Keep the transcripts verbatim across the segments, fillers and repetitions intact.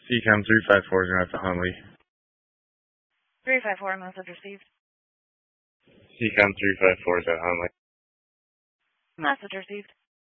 C COM three five four is out to Hunley. three five four, message received. C COM three five four is at Hunley. Message received.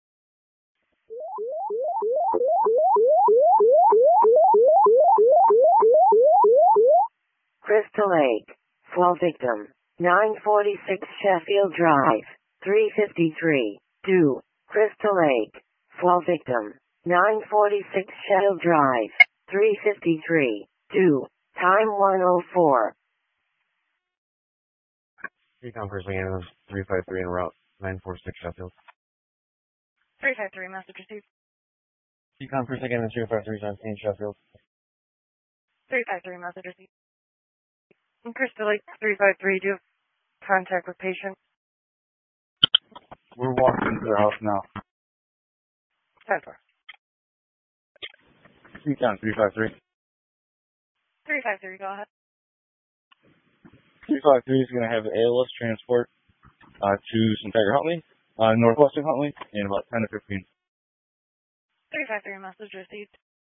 Crystal Lake. Fall victim. nine forty-six Sheffield Drive. three fifty-three. two. Crystal Lake. Fall victim. nine forty-six Sheffield Drive. three fifty-three. two. Time one oh four. C COM First Lake three five three en route nine forty-six Sheffield. three five three, message received. C COM First Lake three five three seventeen Sheffield. three five three, message received. Crystal Lake three five three, do you have contact with patient? We're walking into their house now. ten four. C COM three five three. three five three, go ahead. three five three is going to have A L S transport uh, to Centralia Huntley, uh, Northwestern Huntley, in about ten to fifteen. three five three, message received.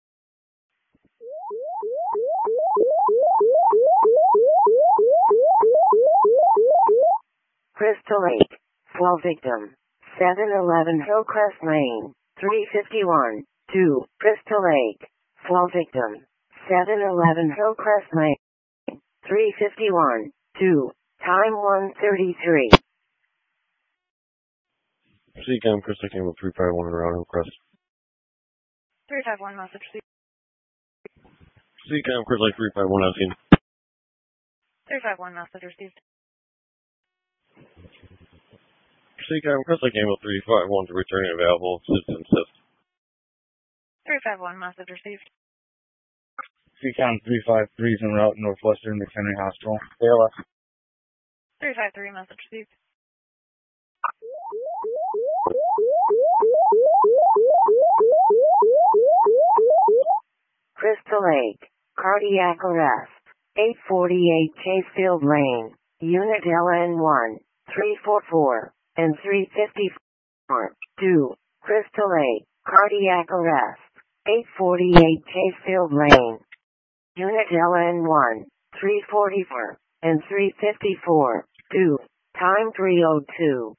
Crystal Lake. Fall victim. seven eleven Hillcrest Lane. three fifty-one. two. Crystal Lake. Fall victim. seven eleven Hillcrest Lane. three fifty-one. two. Time one thirty-three. C COM Crystal Lake Ambulance three five one around Hillcrest. three five one, message received. C COM Crystal Lake three five one out scene. three five one, message received. C COM Crystal Lake Ambulance three five one to returning available. Citizen assist. three five one, message received. C COM three five three is en route Northwestern McHenry Hospital. A L S. three five three, message received. Crystal Lake. Cardiac arrest. eight forty-eight Chasefield Lane. Unit L N one. three forty-four. And three fifty-four. two. Crystal Lake. Cardiac arrest. eight forty-eight Chasefield Lane. Unit L N one. three forty-four. And three fifty-four. two. Time three oh two.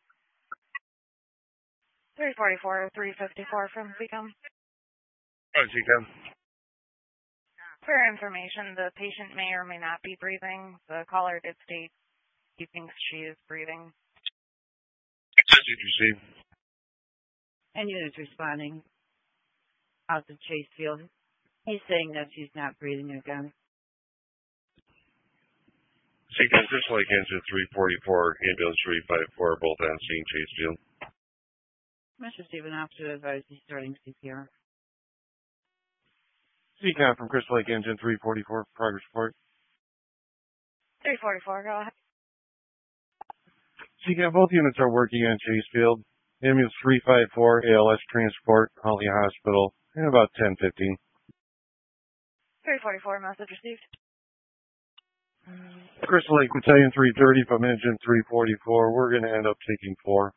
three forty-four, three fifty-four from C COM. Oh, C COM. For information, the patient may or may not be breathing. The caller did state he thinks she is breathing. Message received. And units responding out to Chasefield. He's saying that she's not breathing again. C COM Crystal Lake Answer three forty-four, Ambulance three five four, both on scene, Chasefield. Mister Stephen, officer advised he's starting C P R. C COM from Crystal Lake Engine three forty-four, progress report. three forty-four, go ahead. C COM, both units are working on Chasefield. Ambulance three five four, A L S transport, Huntley Hospital, in about ten fifteen. three forty-four, message received. Crystal Lake Battalion three thirty from Engine three forty-four. We're going to end up taking four.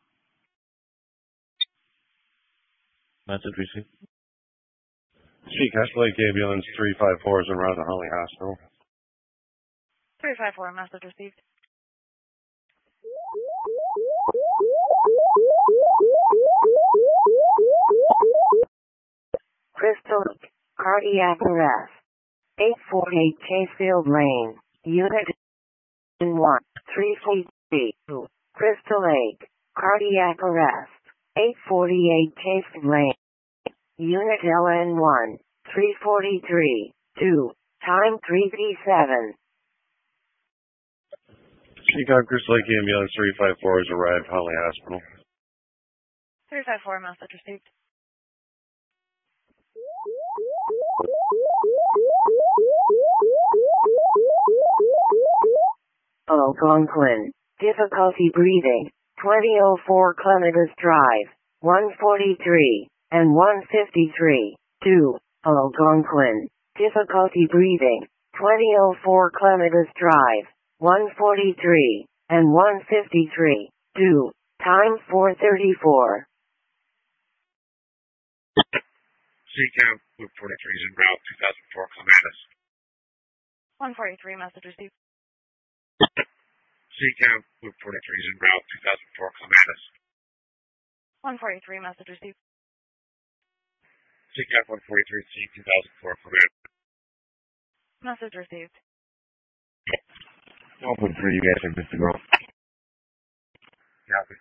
Message received. C Crystal Lake Ambulance three five four is en route to Huntley Hospital. three five four, message received. Crystal Lake. Cardiac arrest. eight forty-eight Chasefield Lane. Unit one. three forty-two. Crystal Lake. Cardiac arrest. eight forty-eight Chasefield Lane. Unit L N one. three forty-three. two. Time three thirty-seven. C COM Crystal Lake Ambulance three five four has arrived Huntley Hospital. three five four, message received. Algonquin. Difficulty breathing. twenty oh four Clematis Drive. one forty-three. And one fifty-three. two. Algonquin. Difficulty breathing. twenty oh four Clematis Drive. one forty-three. And one fifty-three. two. Time four thirty-four. C-Cam, Loop forty-three is en route, two thousand four, Clematis. one forty-three, message received. C-Cam, Loop forty-three is en route, two thousand four, Clematis. one forty-three, message received. C-Cam one forty-three, C, two thousand four, Clematis. Message received. one point three, you guys have missed the girl. Copy.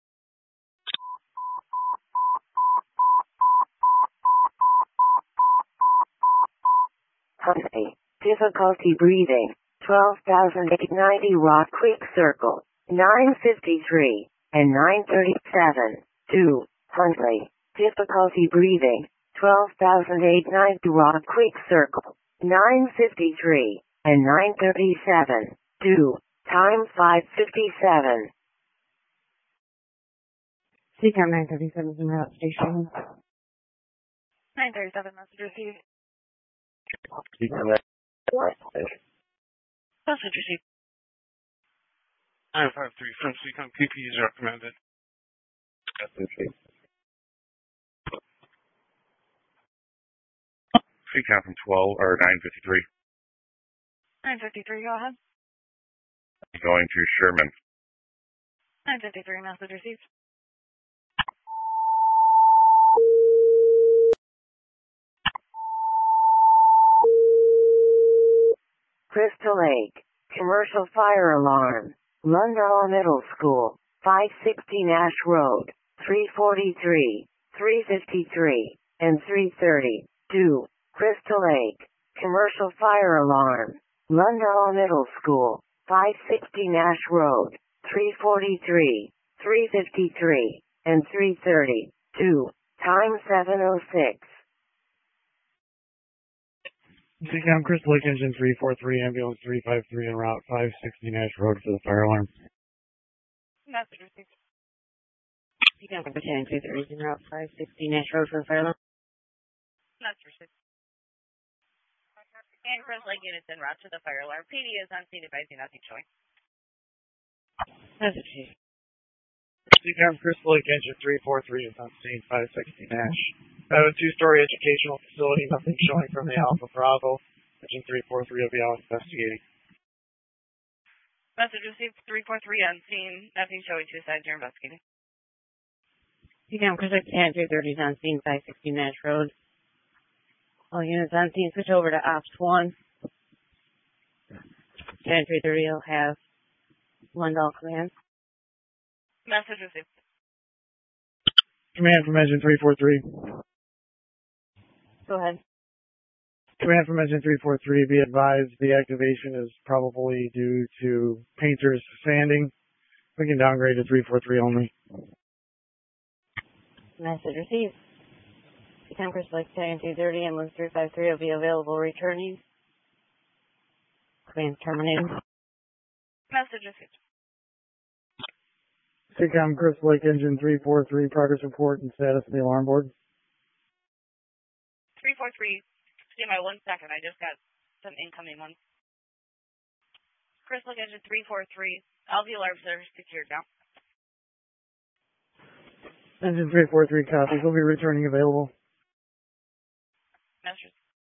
Huntley. Difficulty breathing. twelve thousand eight hundred ninety Rock Creek Circle. nine fifty-three and nine thirty-seven. two. Huntley. Difficulty breathing. twelve thousand eight hundred ninety Rock Creek Circle. nine fifty-three and nine thirty-seven. two. Time five fifty-seven. C-Cam nine thirty-seven is en route station. nine thirty-seven, message received. Message received. nine five three from C-Cam, P P is recommended. C-Cam from twelve, or nine fifty-three. nine fifty-three, go ahead. Going to Sherman. nine fifty-three, message received. Crystal Lake. Commercial fire alarm. Lundall Middle School. five sixty Nash Road. three forty-three, three fifty-three, and three thirty. two. Crystal Lake. Commercial fire alarm. Lundall Middle School. five sixty Nash Road. three forty-three, three fifty-three, and three thirty. two. Time seven oh six. C-Cam Crystal Lake Engine three four three, Ambulance three five three en route, five sixty Nash Road for the fire alarm. Message received. C-Cam Battalion two thirty is en route, five sixty Nash Road for the fire alarm. Message received. And Crystal Lake units en route to the fire alarm. P D is on scene, advising nothing showing. Message received. C-Cam Crystal Lake Engine three four three is on scene, five sixty Nash. I have a two-story educational facility, nothing showing from the Alpha Bravo. Engine three four three will be out investigating. Message received. three four three on scene, nothing showing. Two sides are investigating. C-Cam Crystal Lake Battalion three thirty is on scene, five sixty Nash Road. All units on scene, switch over to Ops one. Battalion three thirty will have Lundall command. Message received. Command from Engine three four three. Go ahead. Command from Engine three four three, be advised the activation is probably due to painters sanding. We can downgrade to three four three only. Message received. C-Cam Crystal Lake Battalion two thirty, Ambulance three five three will be available returning. Command terminated. Message received. C-Cam Crystal Lake Engine three four three, progress report and status of the alarm board. three four three, give me one second, I just got some incoming ones. Crystal Lake Engine three four three, all the alarms are secured now. Engine three four three copies will be returning available. Message.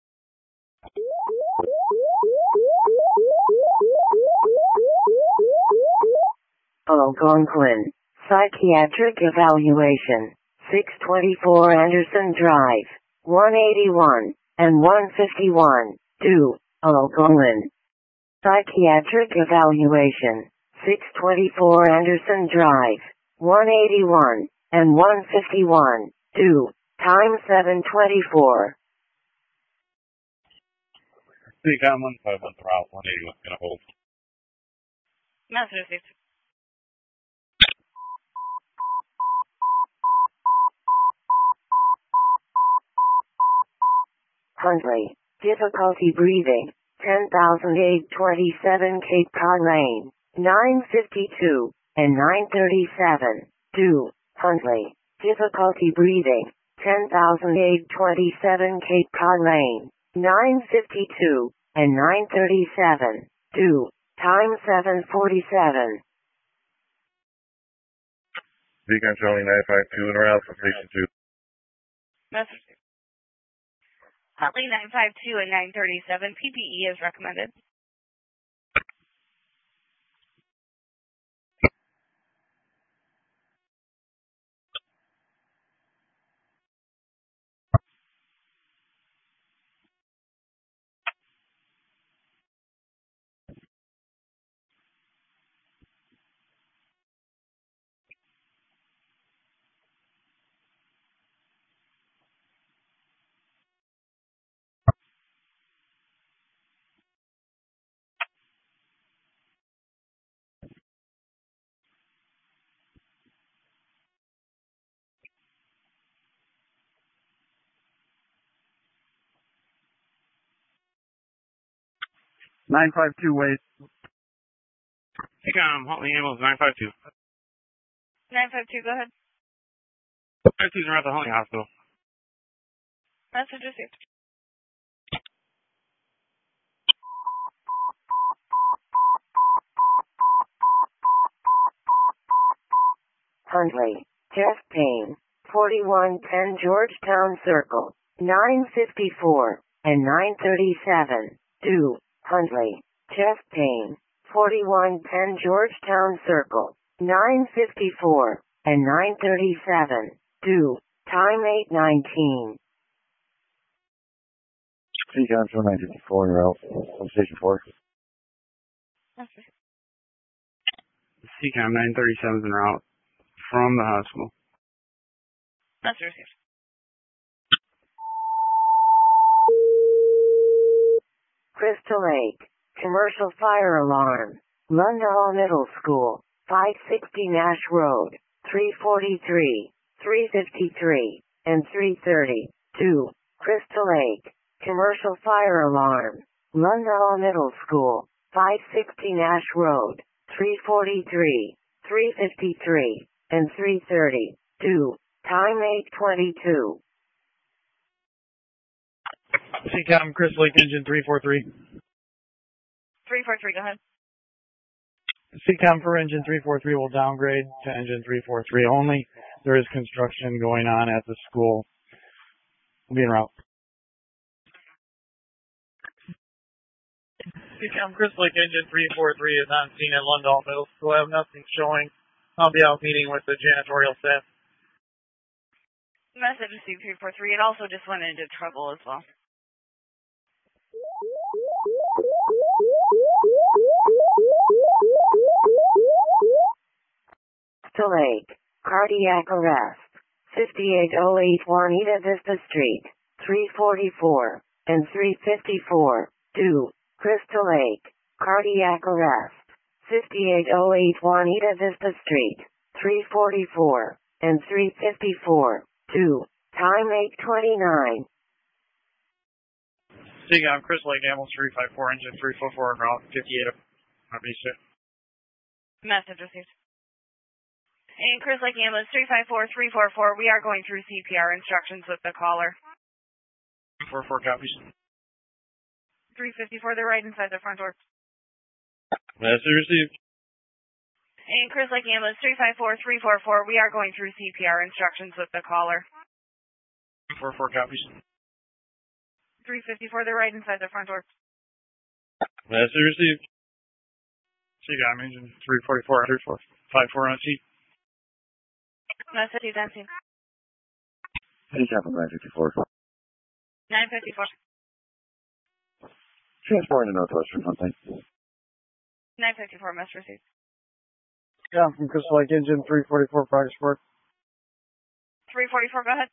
Algonquin. Psychiatric evaluation. six twenty-four Anderson Drive. one eighty-one and one fifty-one. two. Algonquin. Psychiatric evaluation. six twenty-four Anderson Drive. one eighty-one and one fifty-one. two. Time seven twenty-four. C-Cam one five one route, one eighty-one, gonna hold. Message received. Huntley. Difficulty breathing. ten thousand eight hundred twenty-seven Cape Cod Lane. nine fifty-two and nine thirty-seven. two. Huntley. Difficulty breathing. ten thousand eight hundred twenty-seven Cape Cod Lane. nine fifty-two and nine thirty-seven. two. Time seven forty-seven. C-Cam Charlie nine five two en route for station two. Message. Huntley nine five two and nine thirty-seven. P P E is recommended. nine five two Wade. T COM, Huntley ambulance nine five two. nine five two, go ahead. nine two are at the Huntley Hospital. Message received. Huntley, chest pain, forty-one ten Georgetown Circle, nine fifty-four, and nine thirty-seven. two. Huntley, chest pain, forty-one ten Georgetown Circle, nine fifty-four, and nine thirty-seven. two. Time eight nineteen. T COM show nine fifty-four and route from station four. Message. T COM nine thirty-seven is en route from the hospital. Message received. Crystal Lake, commercial fire alarm, Lundall Middle School, five sixty Nash Road, three forty-three, three fifty-three, and three thirty. two. Crystal Lake, commercial fire alarm, Lundall Middle School, five sixty Nash Road, three forty-three, three fifty-three, and three thirty. two. Time eight twenty-two. T COM, Crystal Lake Engine three four three. three four three, go ahead. C COM for Engine three four three will downgrade to Engine three four three only. There is construction going on at the school. We'll be en route. C COM, Crystal Lake Engine three four three is on scene at Lundall Middle School. I have nothing showing. I'll be out meeting with the janitorial staff. Message received three four three. It also just went into trouble as well. Crystal Lake, cardiac arrest, fifty-eight oh eight Juanita Vista Street, three forty-four, and three fifty-four. two. Crystal Lake, cardiac arrest, fifty-eight oh eight Juanita Vista Street, three forty-four, and three fifty-four. two. Time eight twenty-nine. C COM, Crystal Lake Ambulance three five four, Engine three four four, en route fifty-eight of Message received. And Crystal Lake Ambulance three five four three four four, we are going through C P R instructions with the caller. four four copies. three fifty-four, they're right inside the front door. Message received. And Crystal Lake Ambulance three five four three four four, we are going through C P R instructions with the caller. four four copies. three fifty-four, they're right inside the front door. Message received. C COM, Engine three forty-four, three four five four on seat. Message is empty. T COM from nine fifty-four. nine fifty-four. Transporting to Northwestern Huntley. nine fifty-four, message received. Yeah, from Crystal Lake Engine three forty-four, progress report. three forty-four, go ahead.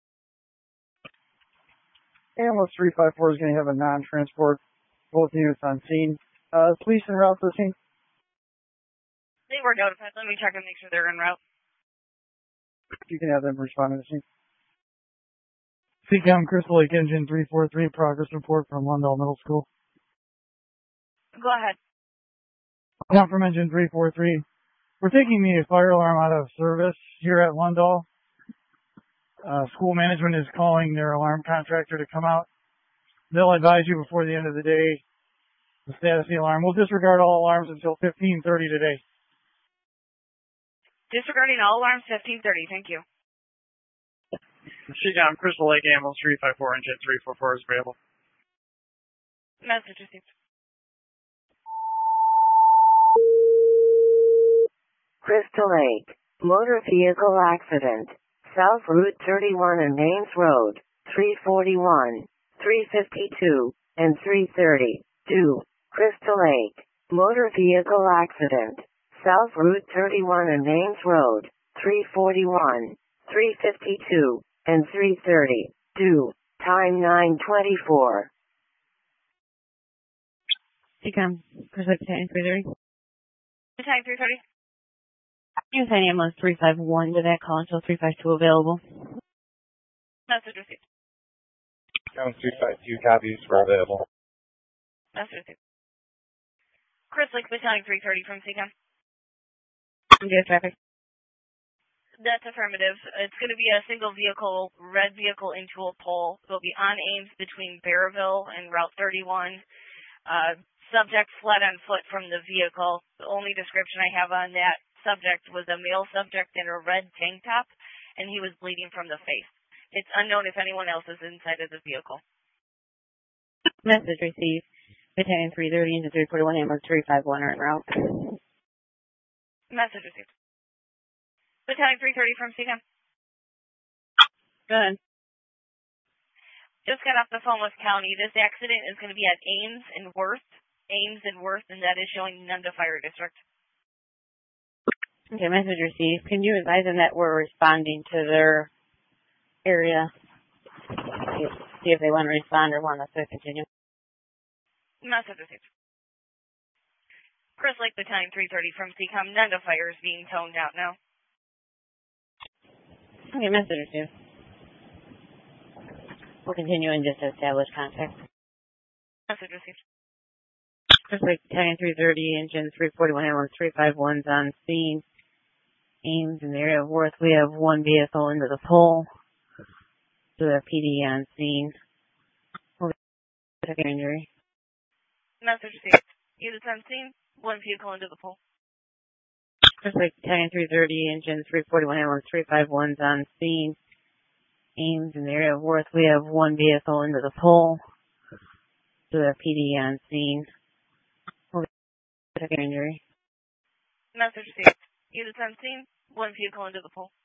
Ambulance three five four is going to have a non-transport. Both units on scene. Uh, police en route for the scene. They were notified. Let me check and make sure they're en route. You can have them respond to the scene. C COM, Crystal Lake Engine three four three, progress report from Lundall Middle School. Go ahead. Now from Engine three four three. We're taking the fire alarm out of service here at Lundall. Uh, school management is calling their alarm contractor to come out. They'll advise you before the end of the day the status of the alarm. We'll disregard all alarms until fifteen thirty today. Disregarding all alarms, fifteen thirty. Thank you. Seacom, Crystal Lake Ambulance three five four, engine three four four is available. Message received. Crystal Lake, motor vehicle accident, South Route thirty-one and Ames Road, three forty-one, three fifty-two, and three thirty-two. Crystal Lake, motor vehicle accident, South Route thirty-one and Ames Road, three forty-one, three fifty-two, and three thirty-two. Time nine twenty-four. Seacom, Crystal Lake Battalion three thirty. Time three thirty. You can send ambulance three five one to that call until three five two available. Message received. Count three five two copies for available. Message received. Chris Lake Battalion three thirty from Seacom. Do you have traffic? That's affirmative. It's going to be a single vehicle, red vehicle into a pole. It'll be on Ames between Bearville and Route thirty-one. Uh, subject fled on foot from the vehicle. The only description I have on that subject was a male subject in a red tank top, and he was bleeding from the face. It's unknown if anyone else is inside of the vehicle. Message received. Battalion three thirty, engine three forty-one, ambulance three five one are en route. Message received. Battalion three thirty from Seacom. Go ahead. Just got off the phone with County. This accident is going to be at Ames and Worth. Ames and Worth, and that is showing Nunda Fire District. Okay, message received. Can you advise them that we're responding to their area? See if they want to respond or want us to continue. Message received. Chris Lake Battalion three thirty from Seacom. Nunda Fire is being toned out now. Okay, message received. We'll continue and just establish contact. Message received. Chris Lake Battalion three thirty, engine three forty-one, ambulance three five one's on scene. Ames in the area of Worth. We have one vehicle into the pole. So the P D on scene. We'll get an injury. Message received. Units on scene. One vehicle into the pole. Chris Lake Battalion three thirty, engine three forty-one, ambulance three five one's on scene. Ames in the area of Worth. We have one vehicle into the pole. So the P D on scene. We'll get an injury. Message received. Units on scene. One vehicle into the pole.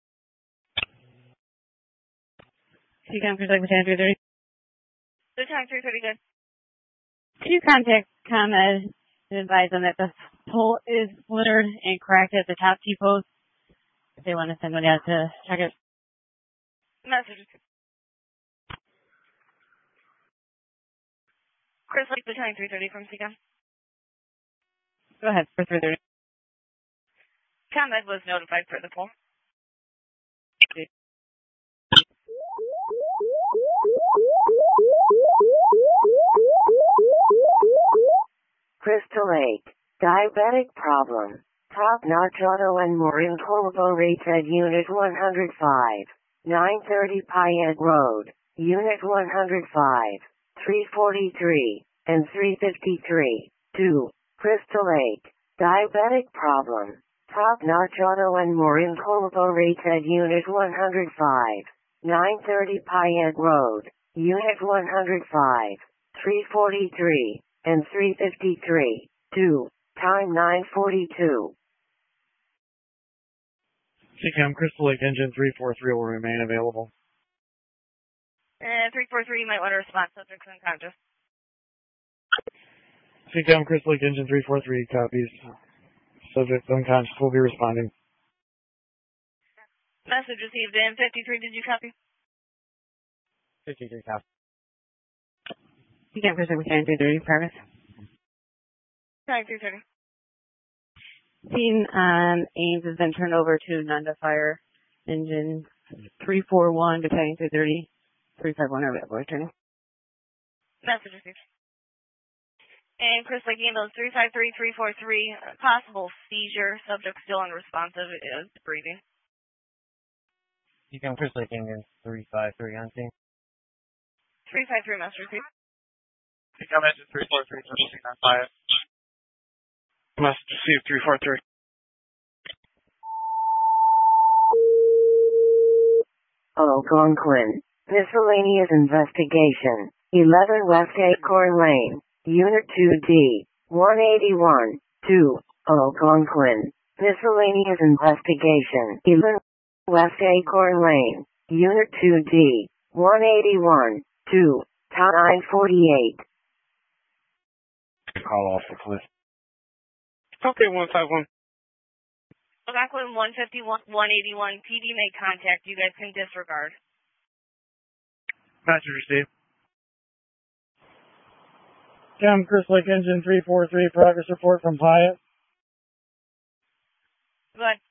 Seacom, Chris Lake Battalion three thirty. Battalion three thirty, good. Can you contact ComEd and advise them that the pole is littered and cracked at the top T-post? If they want to send one out to check it. Message received. Chris Lake Battalion three thirty from Seacom. Go ahead, for three thirty. ComEd was notified for the pole. Crystal Lake, diabetic problem. Top-notch auto and Marin Corvo rates at Unit one hundred five. nine thirty Payette Road, Unit one hundred five, three forty-three, and three fifty-three. two. Crystal Lake, diabetic problem. Top-notch auto and Marin Corvo rates at Unit one hundred five. nine thirty Payette Road, Unit one hundred five, three forty-three, and three fifty-three. two. Time nine forty-two. Seacom, Crystal Lake engine three four three will remain available. Uh, three four three, you might want to respond. Subject's unconscious. Seacom, Crystal Lake engine three four three copies. Subject unconscious will be responding. Message received in fifty-three, did you copy? fifty-three copies. Seacom, Chris Lake Battalion three thirty, Travis. Time three thirty. Scene on Ames has been turned over to Nunda Fire, engine three four one, Battalion three thirty, three five one are available. Returning. Message received. And Chris Lake Ambulance three five three, three four three, possible seizure. Subject still unresponsive. It is breathing. You can Chris Lake engine three five three on scene. three five three, message received. Seacom engine three four three, proceeding on fire. Message received three four three. Algonquin. Miscellaneous investigation. eleven West Acorn Lane. Unit two D. one eighty-one. two. Algonquin. Miscellaneous investigation. eleven West Acorn Lane. Unit two D. one eighty-one. two. nine forty-eight. Call off the cliff. Okay, one five one. Algonquin one fifty-one, one eighty-one. P D made contact. You guys can disregard. Message received. Cam Chris Lake Engine three four three, progress report from Hyatt. Good.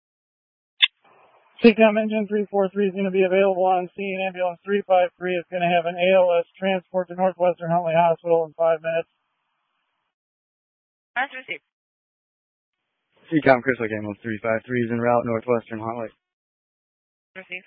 C COM Engine three four three is going to be available on scene. Ambulance three five three is going to have an A L S transport to Northwestern Huntley Hospital in five minutes. Message received. C COM Chris Lake Ambulance three five three is en route Northwestern Huntley. Received.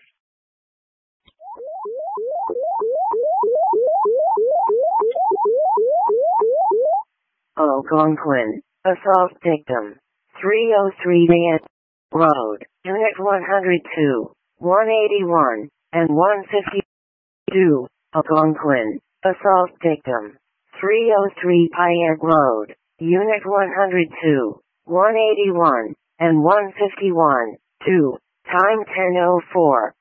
Algonquin. Assault victim. three oh three Dan Road. Unit one hundred two. one eighty-one. And one fifty-two. Algonquin. Assault victim. three oh three Payette Road. Unit one hundred two. one eighty-one. And one fifty-one. two. Time ten oh four.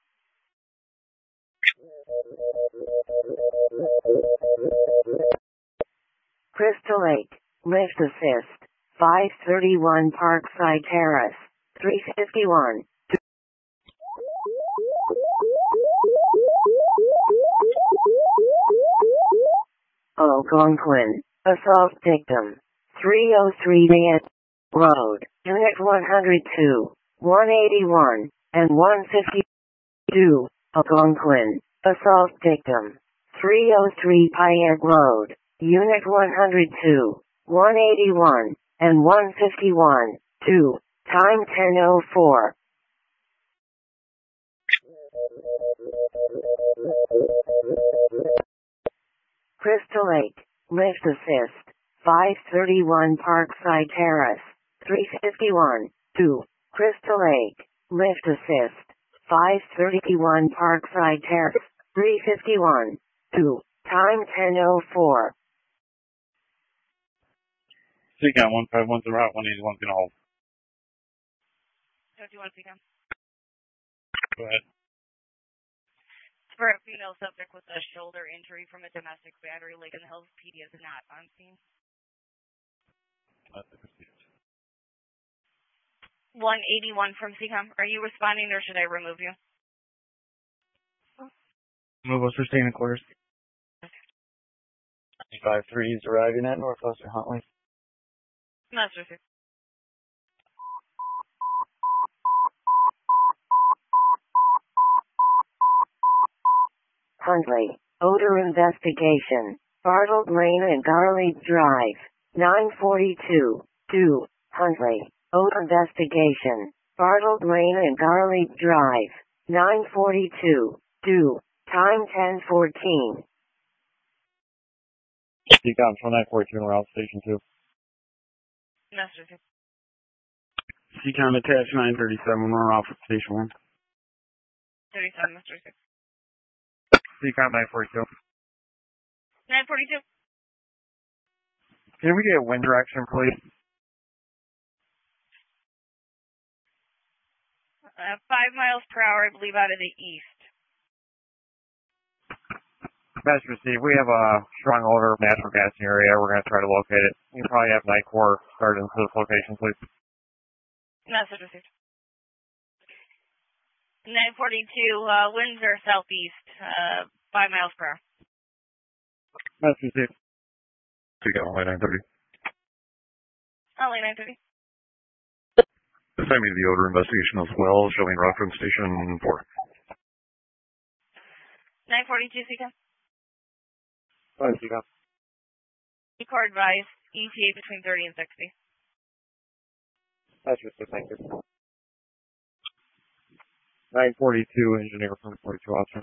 Crystal Lake. Lift assist. five thirty-one Parkside Terrace. three fifty-one. Algonquin. Assault victim. three oh three Dan Road. Unit one hundred two. one eighty-one. And one fifty-two. Algonquin. Assault victim. three oh three Payette Road. Unit one hundred two. one eighty-one. And one fifty-one. two. Time ten oh four. Crystal Lake. Lift assist. five thirty-one Parkside Terrace. three fifty-one. two. Crystal Lake. Lift assist. five thirty-one Parkside Terrace. three fifty-one. two. Time ten oh four. C COM one five one's en route one eighty-one's going to hold. Don't you want to see them? Go ahead. For a female subject with a shoulder injury from a domestic battery, Lake in the Hills P D is not on scene. one eighty-one from C COM. Are you responding or should I remove you? Move us for standing quarters. five three is arriving at Northwestern Huntley. Master sir. Huntley. Odor investigation. Bartlett Lane and Garlic Drive. nine forty-two. two. Huntley. Odor investigation. Bartlett Lane and Garlic Drive. nine forty-two. two. Time ten fourteen. C COM one nine forty-two en route station two. Master sir. C COM attached nine thirty-seven, we're off at station one. thirty-seven, Master sir. C COM nine forty-two. nine forty-two. Can we get wind direction, please? Uh, five miles per hour, I believe, out of the east. Master Steve, we have a strong odor of natural gas in the area. We're going to try to locate it. You can probably have Night Corps start into this location, please. Message received. nine forty-two, uh, winds are southeast, uh, five miles per hour. Master Steve. So you got only nine thirty. Only nine thirty. Send me the odor investigation as well, showing reference station four. nine forty-two, C COM. Fine, C COM. E-core advised, E T A between thirty and sixty. Master Steve, thank you. nine forty-two, engineer from forty-two officer.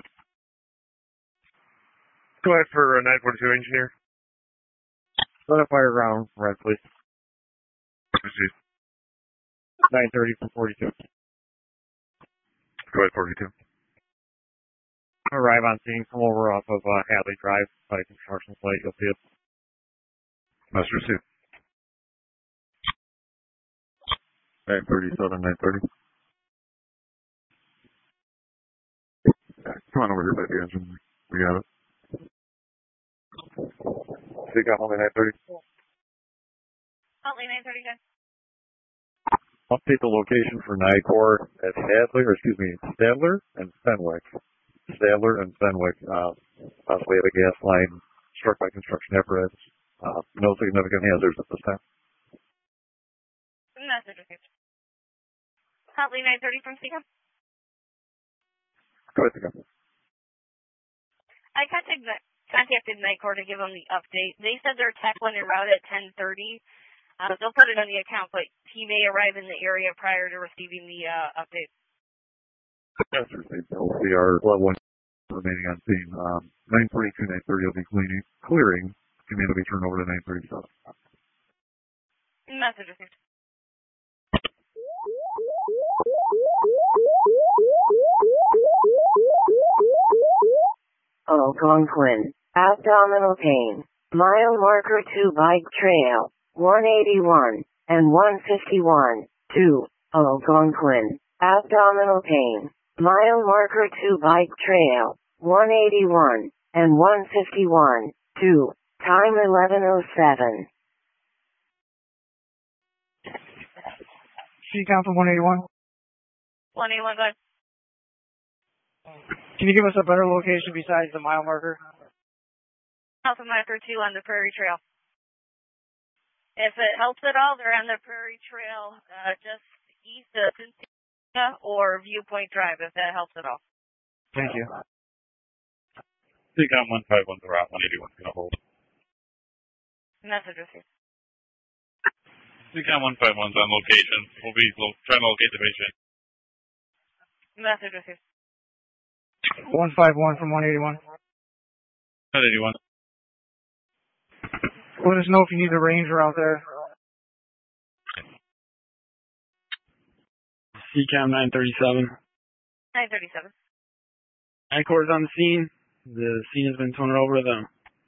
Go ahead for nine forty-two engineer. Run a fire ground, red, please. Proceed. nine thirty from forty-two. Go ahead, forty-two. arrive on scene, come over off of uh, Hadley Drive by the construction site. You'll see it. Master C. nine thirty-seven, nine thirty. Come on over here by the engine. We got it. Take out only nine thirty. Huntley nine thirty, guys. Update the location for NICOR at Hadley, or excuse me, Stadler and Fenwick. Stadler and Fenwick, uh, possibly have a gas line struck by construction apparatus. Uh, no significant hazards at this time. Message received. Huntley nine thirty from Seacom. Go ahead, Seacom. I contacted, contacted NICOR to give them the update. They said their tech went en route at ten thirty. Uh, they'll put it on the account, but he may arrive in the area prior to receiving the uh, update. Yes, received. We'll see our level one remaining on scene. Um, nine forty-two, nine thirty will be cleaning, clearing. Command will be turned over to nine thirty-seven. Message received. Algonquin, abdominal pain, mile marker two bike trail, one eighty-one and one fifty-one, two, Algonquin, abdominal pain, mile marker two bike trail, one eighty-one and one fifty-one, two, time eleven oh seven. Seacom from one eighty-one. one eighty-one, guys. Can you give us a better location besides the mile marker? Alpha Marker two on the Prairie Trail. If it helps at all, they're on the Prairie Trail uh, just east of Cynthia or Viewpoint Drive, if that helps at all. Thank you. Seacom one five one's around one eighty-one is going to hold. Message received. Seacom one five one's on location. We'll be lo- trying to locate the patient. Message received. one five one from one eighty-one. one eighty-one. Let us know if you need a ranger out there. Seacom nine thirty-seven. nine thirty-seven. NICOR is on the scene. The scene has been turned over to them.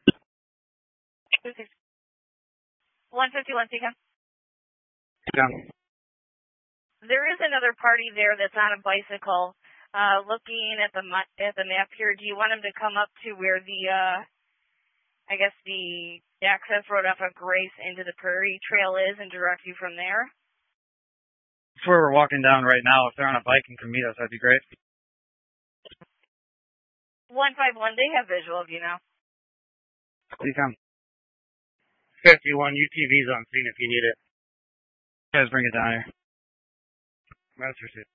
one fifty-one, Seacom. Yeah. There is another party there that's on a bicycle. Uh, looking at the at the map here, do you want him to come up to where the, uh, I guess the access road off of Grace into the Prairie Trail is and direct you from there? That's where we're walking down right now. If they're on a bike and can meet us, that'd be great. one five one, they have visual of you now. Seacom. fifty-one, U T V's on scene if you need it. You guys bring it down here. That's received.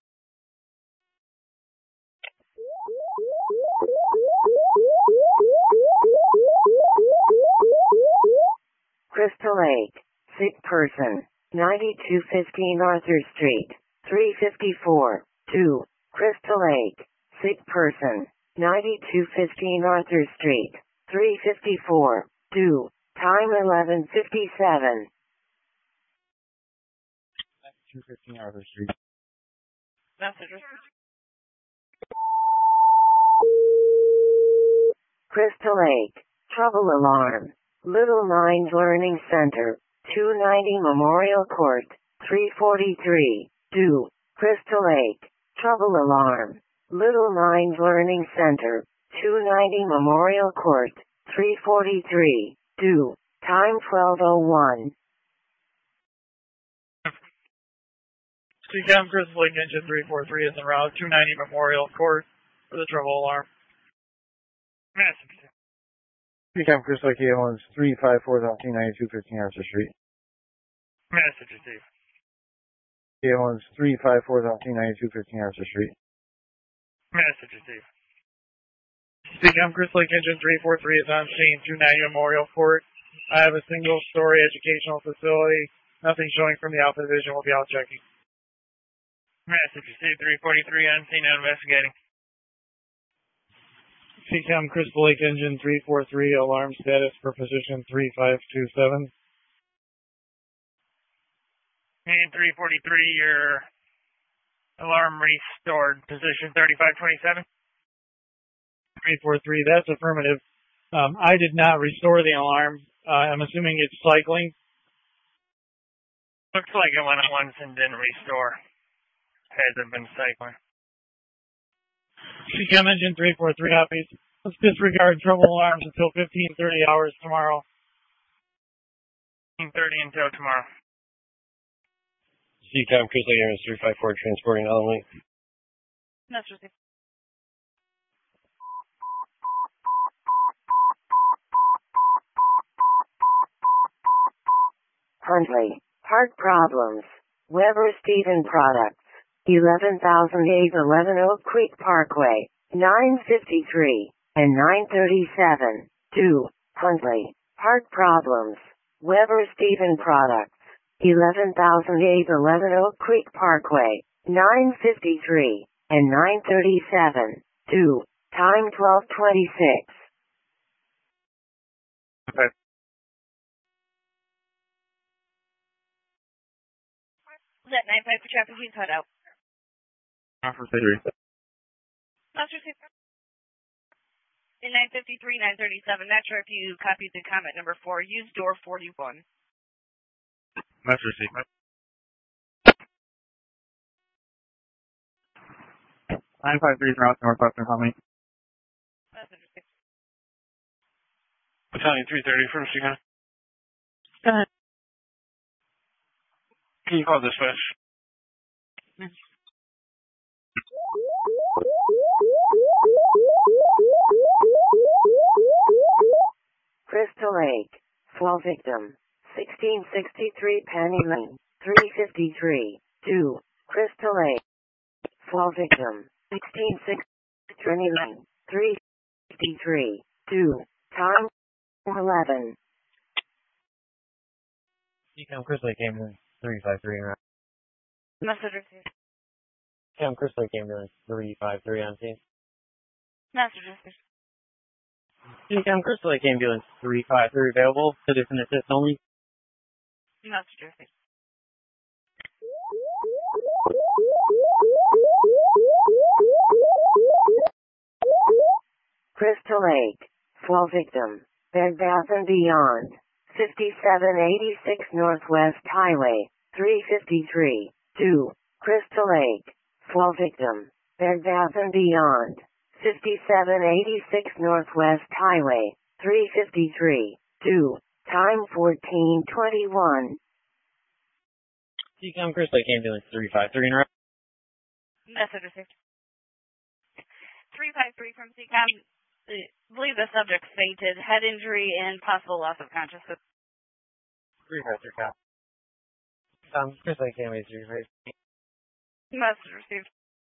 Crystal Lake, sick person, ninety-two fifteen Arthur Street, three fifty-four, two, Crystal Lake, sick person, ninety-two fifteen Arthur Street, three fifty-four, two, time eleven fifty-seven. two fifteen Arthur Street. Message received. Crystal Lake, trouble alarm. Little Mines Learning Center, two ninety Memorial Court, three forty-three, two, Crystal Lake, trouble alarm. Little Mines Learning Center, two ninety Memorial Court, three forty-three, two, time twelve oh one. Seacom Crystal Lake Engine three four three is en route, two ninety Memorial Court for the trouble alarm. Message. Seacom Crystal Lake A one's three five four two ninety-two fifteen Arthur Street. Message received. A one's three five four two ninety-two fifteen Arthur Street. Message received. Seacom Crystal Lake Engine three four three is on scene, two ninety Memorial Court. I have a single-story educational facility. Nothing showing from the Alpha Division. We'll be out checking. Message received. three forty-three on scene and investigating. Seacom Crystal Lake Engine three four three, alarm status for position three five two seven. And three forty-three, your alarm restored. Position thirty-five twenty-seven. three four three, that's affirmative. Um, I did not restore the alarm. Uh, I'm assuming it's cycling. Looks like it went on once and didn't restore. Hasn't been cycling. C CAM engine three four three copies. Let's disregard trouble alarms until fifteen thirty hours tomorrow. fifteen thirty until tomorrow. C CAM Crystal Gamers three five four transporting only. That's received. Huntley, part problems. Weber Stephen Products, eleven thousand eight eleven Oak Creek Parkway, nine fifty-three and nine thirty-seven. two. Huntley, part problems. Weber Stephen Products, eleven thousand eight eleven Oak Creek Parkway, nine fifty-three and nine thirty-seven. two. Time twelve twenty-six. Okay. That nine five for traffic, please cut out. Offer three. That's received. In nine fifty-three, nine thirty-seven, not sure if you copied the comment number four. Use door forty-one. That's received. nine five three route Northwestern Company. That's received. Battalion three thirty from Chicago. Go ahead. Can you call dispatch? Crystal Lake, fall victim, sixteen sixty-three Penny Lane, three fifty-three. two. Crystal Lake, fall victim, sixteen sixty-three Penny Lane, three fifty-three. two. Time eleven. C CAM Crystal Gamers three five three around. Message received. C CAM Crystal Gamers three five three on scene. Message received. C CAM Crystal Ambulance three five three available. Citizen assist only. Message received. Crystal Lake, fall victim, Bed Bath and Beyond, fifty-seven eighty-six Northwest Highway, three fifty-three. two. Crystal Lake, fall victim, Bed Bath and Beyond, fifty-seven eighty-six Northwest Highway, three fifty-three. two. Time fourteen twenty-one. C CAM Crystal Ambulance three five three in route. Message received. three five three from C CAM. I believe the subject fainted, head injury, and possible loss of consciousness. three five three cop. Um, Crystal Ambulance three five three. Message received.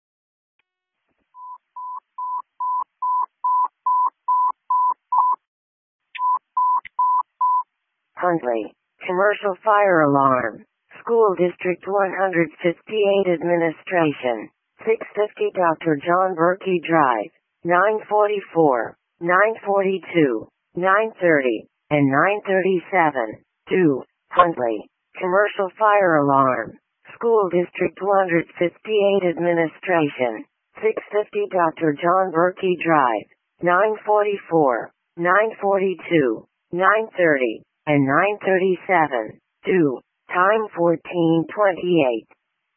Huntley, commercial fire alarm, School District one fifty-eight Administration, six fifty Doctor John Berkey Drive, nine forty-four, nine forty-two, nine thirty, and nine thirty-seven. two. Huntley, commercial fire alarm, School District one fifty-eight Administration, six fifty Doctor John Berkey Drive, nine forty-four, nine forty-two, nine thirty, and nine thirty-seven. two. Time fourteen twenty-eight.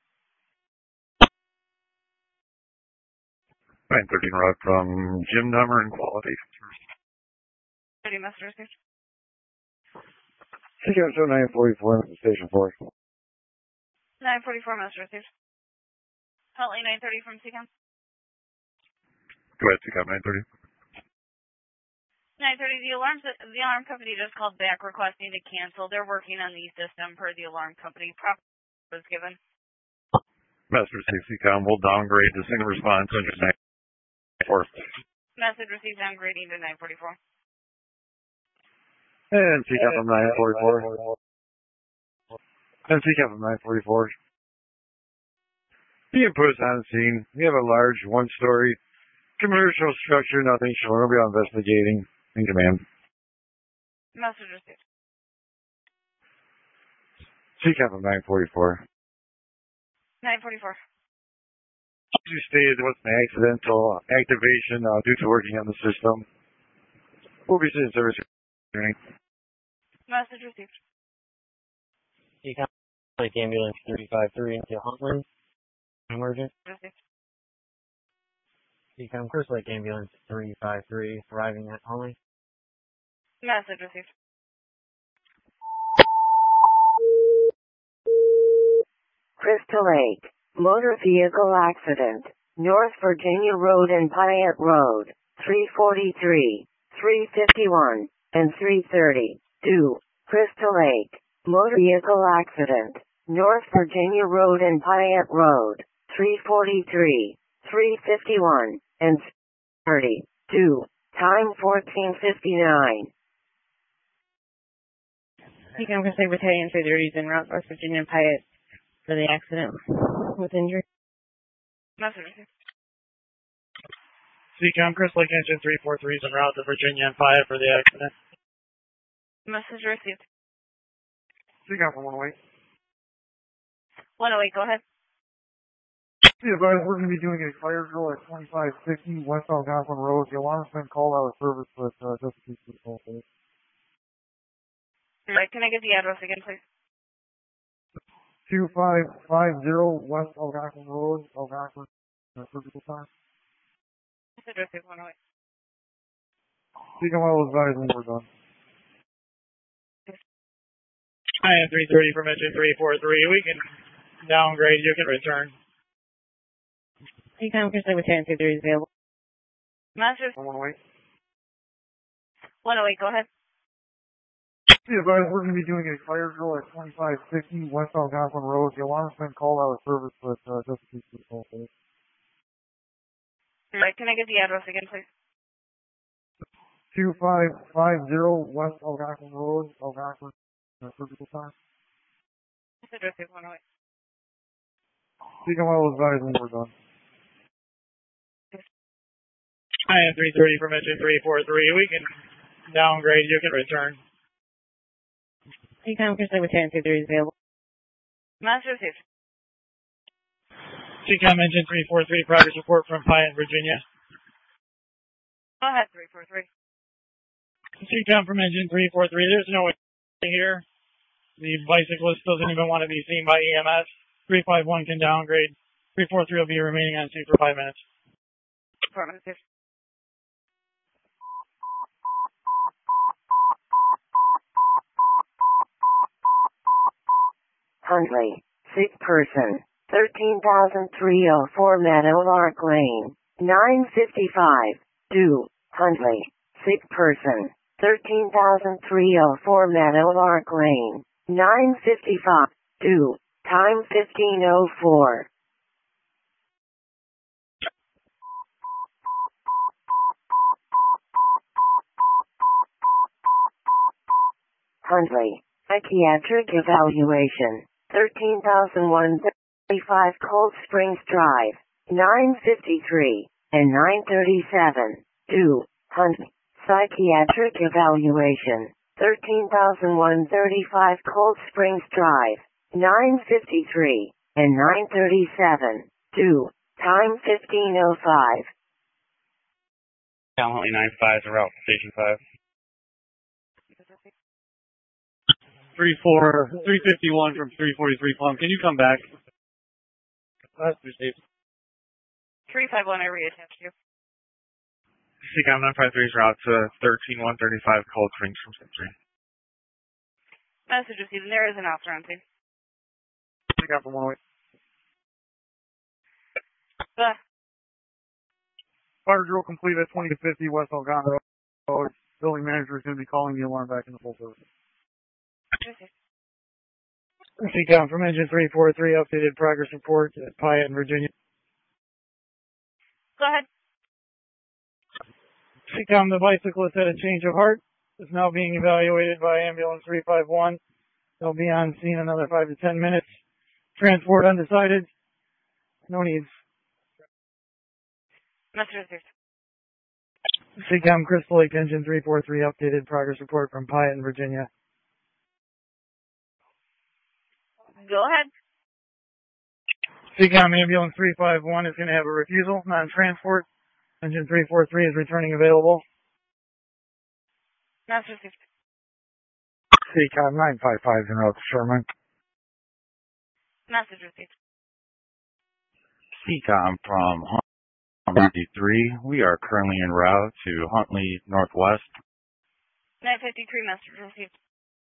nine thirteen route from Jim Number and Quality. Ready, Message received. C CAM show nine forty-four, Station four. nine forty-four, Message received. Huntley, nine thirty from C CAM. Go ahead, C CAM nine thirty. nine thirty, the alarm, the alarm company just called back requesting to cancel. They're working on the system per the alarm company. Proper was given. Master Safety Com will downgrade the single response engine nine forty-four. Message received downgrading to nine forty-four. And C CAM from nine forty-four. And C CAM from nine forty-four. The inputs on scene. We have a large one-story commercial structure, nothing showing. We'll be investigating. In command. Message received. C CAM from nine forty-four. nine forty-four. As you stated, there was an accidental activation uh, due to working on the system. We'll be sending service. Message received. Decom, Lake Ambulance three five three into Huntland. Emergent. Received. Decom, Crystal Lake Ambulance three five three arriving at Huntley. Message received. Crystal Lake, motor vehicle accident, North Virginia Road and Pyatt Road, three forty-three, three fifty-one, and three thirty. two. Crystal Lake, motor vehicle accident, North Virginia Road and Pyatt Road, three forty-three, three fifty-one, and thirty. two. Time fourteen fifty-nine. Decom, Crystal Lake Battalion three thirty is en route West Virginia and Pyatt for the accident with injury. Message received. Decom, Crystal Lake Engine three four three is en route to Virginia and Pyatt for the accident. Message received. Decom from one oh eight. one oh eight, go ahead. Yeah, guys, we're going to be doing a fire drill at twenty-five sixty West Algonquin Road. The alarm's been called out of service, but uh, just in case it's called. Right, can I get the address again, please? two five five zero West Algonquin Road, Algonquin, uh, surgical time. Message received, one oh eight. Decom, I will advise when we're done. I am three thirty from engine three four three. We can downgrade. You can return. Decom, Crystal Lake Battalion three thirty is available. Message one oh eight. one oh eight, go ahead. Yeah, guys, we're going to be doing a fire drill at twenty-five sixty West Algonquin Road. The alarm's been called out of service, but uh, just in case it's called. Right, can I get the address again, please? two five five zero West Algonquin Road, Algonquin, uh, surgical time. Message received, one oh eight. Decom, I will advise when we're done. I am three thirty from engine three four three. We can downgrade. You can return. Decom, Crystal Lake Battalion three thirty is available. Message received. Decom engine three four three, progress report from Pyatt, Virginia. Go ahead, three four three. Decom from engine three four three. There's no way here. The bicyclist doesn't even want to be seen by E M S. three five one can downgrade. three four three will be remaining on scene for five minutes. Affirmative. Huntley, sick person, thirteen thousand three oh four Meadowlark Lane, nine fifty-five. two. Huntley, sick person, thirteen thousand three oh four Meadowlark Lane, nine fifty-five. two. Time fifteen oh four. Huntley, psychiatric evaluation, thirteen thousand one thirty-five Cold Springs Drive, nine fifty-three, and nine thirty-seven. two. Huntley, psychiatric evaluation, thirteen thousand one thirty-five Cold Springs Drive, nine fifty-three, and nine thirty-seven. two. Time fifteen oh five. Cal Huntley nine five is route station five. three four, three fifty-one from three forty-three Plum. Can you come back? That's received. three five one, I reattached you. Decom nine five three is route to thirteen one thirty-five Cold Springs from Century. Message received, and there is an officer on scene. Decom from one oh eight. Uh, Fire drill complete at twenty to fifty West Algonquin Road. Building manager is going to be calling the alarm back in the full service. Decom from engine three four three, updated progress report at Pyatt in Virginia. Go ahead. Decom, the bicyclist had a change of heart. Is now being evaluated by ambulance three five one. They'll be on scene another five to ten minutes. Transport undecided. No needs. Message received. Decom, Crystal Lake engine three four three, updated progress report from Pyatt in Virginia. Go ahead. Seacom Ambulance three five one is going to have a refusal, non-transport. Engine three four three is returning available. Master received. Seacom nine five five is en route to Sherman. Message received. Seacom from Huntley three. We are currently en route to Huntley Northwest. nine fifty-three, message received.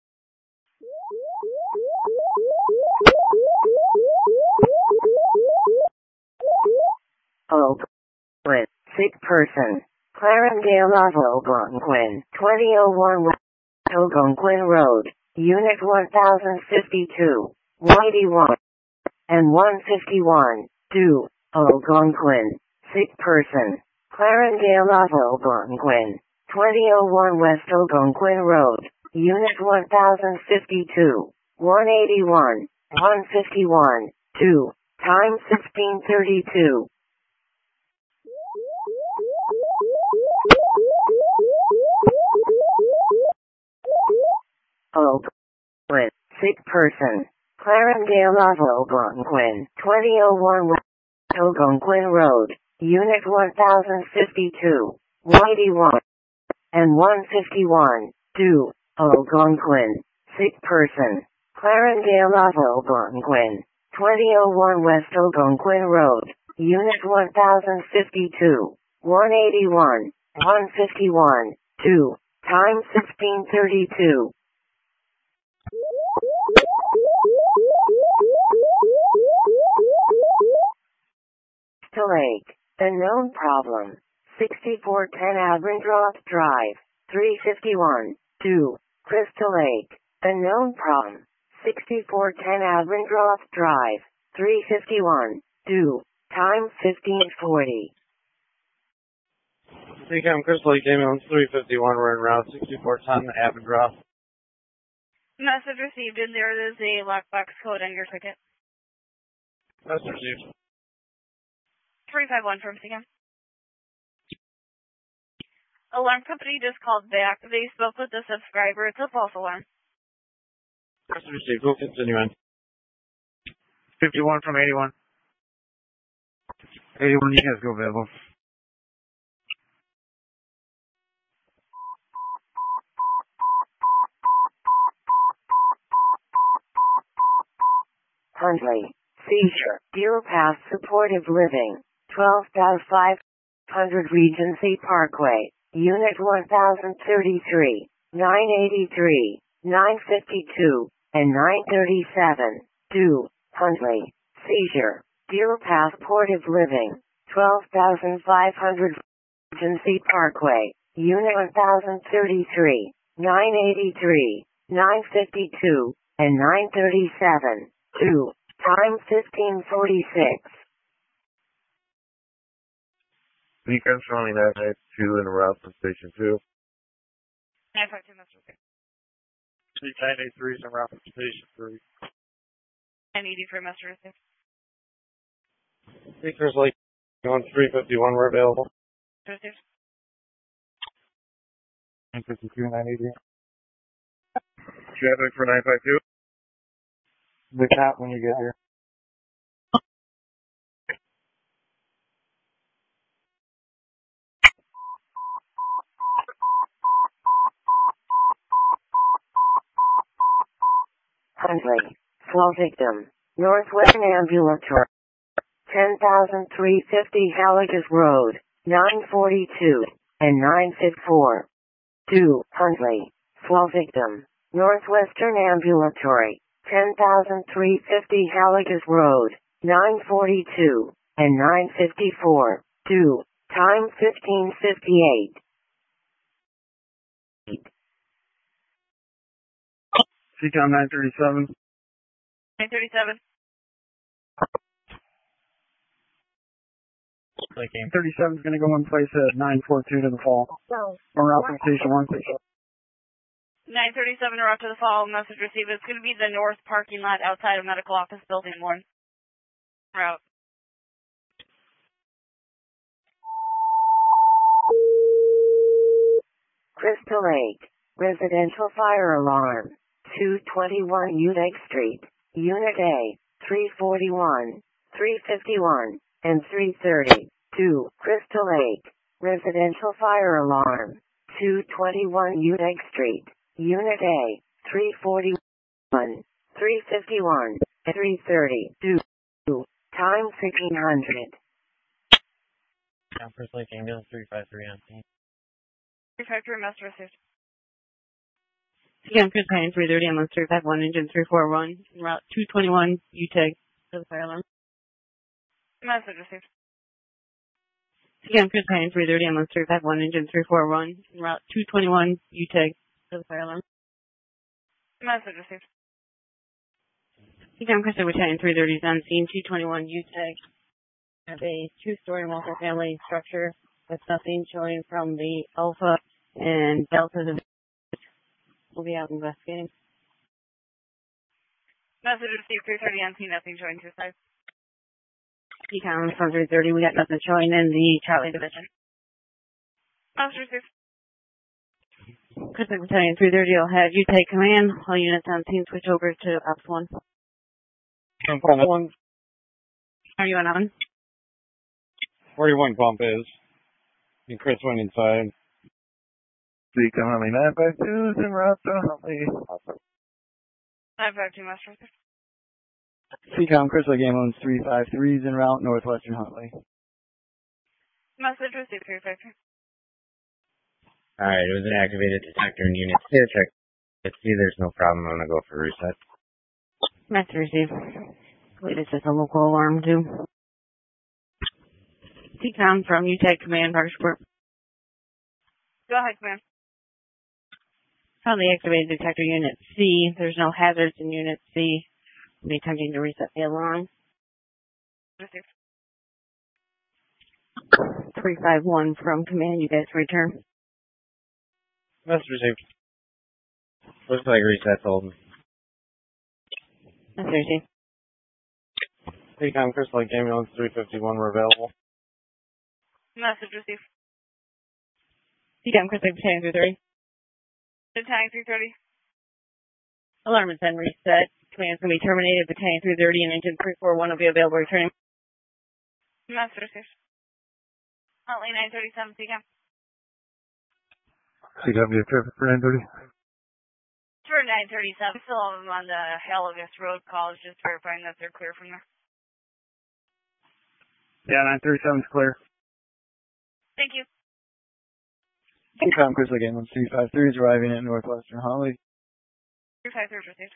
Oakland, sick person. Clarendale of Algonquin, twenty oh one Algonquin Road, Unit one thousand fifty-two, ninety-one, and one fifty-one, due, Algonquin, sick person. Clarendale of Algonquin, twenty oh one West Algonquin Road, Unit one thousand fifty-two, one eighty-one, one fifty-one, due, time sixteen thirty-two. Oakland, sick person. Clarendale of Algonquin, twenty oh one West Algonquin Road, Unit one thousand fifty-two, ninety-one, and one fifty-one, due, Algonquin, sick person. Clarendale of Algonquin, twenty oh one West Algonquin Road, Unit one thousand fifty-two, one eighty-one, one fifty-one, due, time sixteen thirty-two. Crystal Lake, the known problem. sixty-four ten Abendroth Drive, three fifty-one, due, Crystal Lake, the known problem. sixty-four ten Abendroth Drive, three fifty-one, due, time fifteen forty. Seacom Crystal Lake Ambulance three fifty-one, we're en route sixty-four ten Abendroth. Message received, and there is a lockbox code on your ticket. Message received. three five one from Seacom. Alarm company just called back. They spoke with the subscriber. It's a false alarm. Message received. We'll continue on. fifty-one from eighty-one. eighty-one, you guys go available. Huntley, seizure, Deer Path Supportive Living, twelve thousand five hundred Regency Parkway, Unit one thousand thirty-three, nine eighty-three, nine fifty-two, and nine thirty-seven, due, Huntley, seizure, Deer Path Supportive Living, twelve thousand five hundred Regency Parkway, Unit one thousand thirty-three, nine eighty-three, nine fifty-two, and nine thirty-seven. Two, time fifteen forty-six. Beacon showing nine eighty-two in route to station two. nine five two, Mister nine eighty-three is en route to station three. nine eighty-three, Mister Received. Crystal Lake Ambulance three fifty-one, we're available. Received. nine fifty-two, nine eighty-eight. Traffic for nine five two. The cop when you get here. Huntley, fall victim, Northwestern Ambulatory, ten thousand three hundred fifty Halligas Road, nine forty-two, and nine fifty-four. Two, Huntley, fall victim, Northwestern Ambulatory, ten thousand three hundred fifty Halligas Road, nine forty-two, and nine fifty-four, due, time fifteen fifty-eight. Seacom nine thirty-seven. nine thirty-seven. thirty-seven is going to go in place at nine forty-two to the fall. Or out from station one. nine thirty-seven, are out to the fall. Message received. It's going to be the north parking lot outside of Medical Office Building one. Route. Crystal Lake, residential fire alarm, two twenty-one Utex Street, Unit A, three forty-one, three fifty-one, and three thirty. two. Crystal Lake. Residential fire alarm. two twenty-one Udig Street. Unit A. three forty-one. three fifty-one. three thirty. two. Time sixteen hundred. Down First Lake Ambulance three five three on scene. three five three, master received. Again, Chris Pine, three thirty, ambulance three five one, engine three four one, route two twenty-one, U T E G, for the fire alarm. Message received. Again, Chris Pine, three thirty, ambulance three five one, engine three four one, route two twenty-one, U T E G, for the fire alarm. Message received. Again, Chris Battalion, three thirty is on scene, two twenty-one, U T E G. Have a two-story multifamily structure with nothing showing from the Alpha and Delta division. We'll be out investigating. Message received, three thirty on scene, nothing showing to side. T COM from three thirty, we got nothing showing in the Charlie division. Message received. Chris Battalion, three thirty, will have you take command. All units on scene switch over to Ops one. one. Are you on on? forty-one bump is. And Chris went inside. C COM Huntley nine five two is en route to Huntley. nine five two, master received. C COM Crystal Lake Ambulance three five three is en route northwestern Huntley. Message received, three five three. Alright, it was an activated detector in unit C. Check. Let's see, there's no problem. I'm gonna go for reset. Message received. I believe it's just a local alarm too. C COM from U T E G Command, Parkersport. Go ahead, command. Found the activated detector unit C. There's no hazards in unit C. We'll be attempting to reset the alarm. Received. three five one from command, you guys return. Message received. Looks like reset's holding. Message received. C COM Crystal Lake Ambulance three fifty-one, we're available. Message received. C COM Crystal Lake Battalion, three thirty. Battalion three thirty. Alarm is then reset. Command's going to be terminated. Battalion three thirty and engine three four one will be available returning. Message received. Huntley nine thirty-seven, C COM. C COM, do you have for nine thirty? For nine thirty-seven, still have them on the Haligus Road calls, just verifying that they're clear from there. Yeah, nine thirty-seven is clear. Thank you. C COM Crystal Lake Ambulance three five three is arriving at northwestern Huntley. three five three received.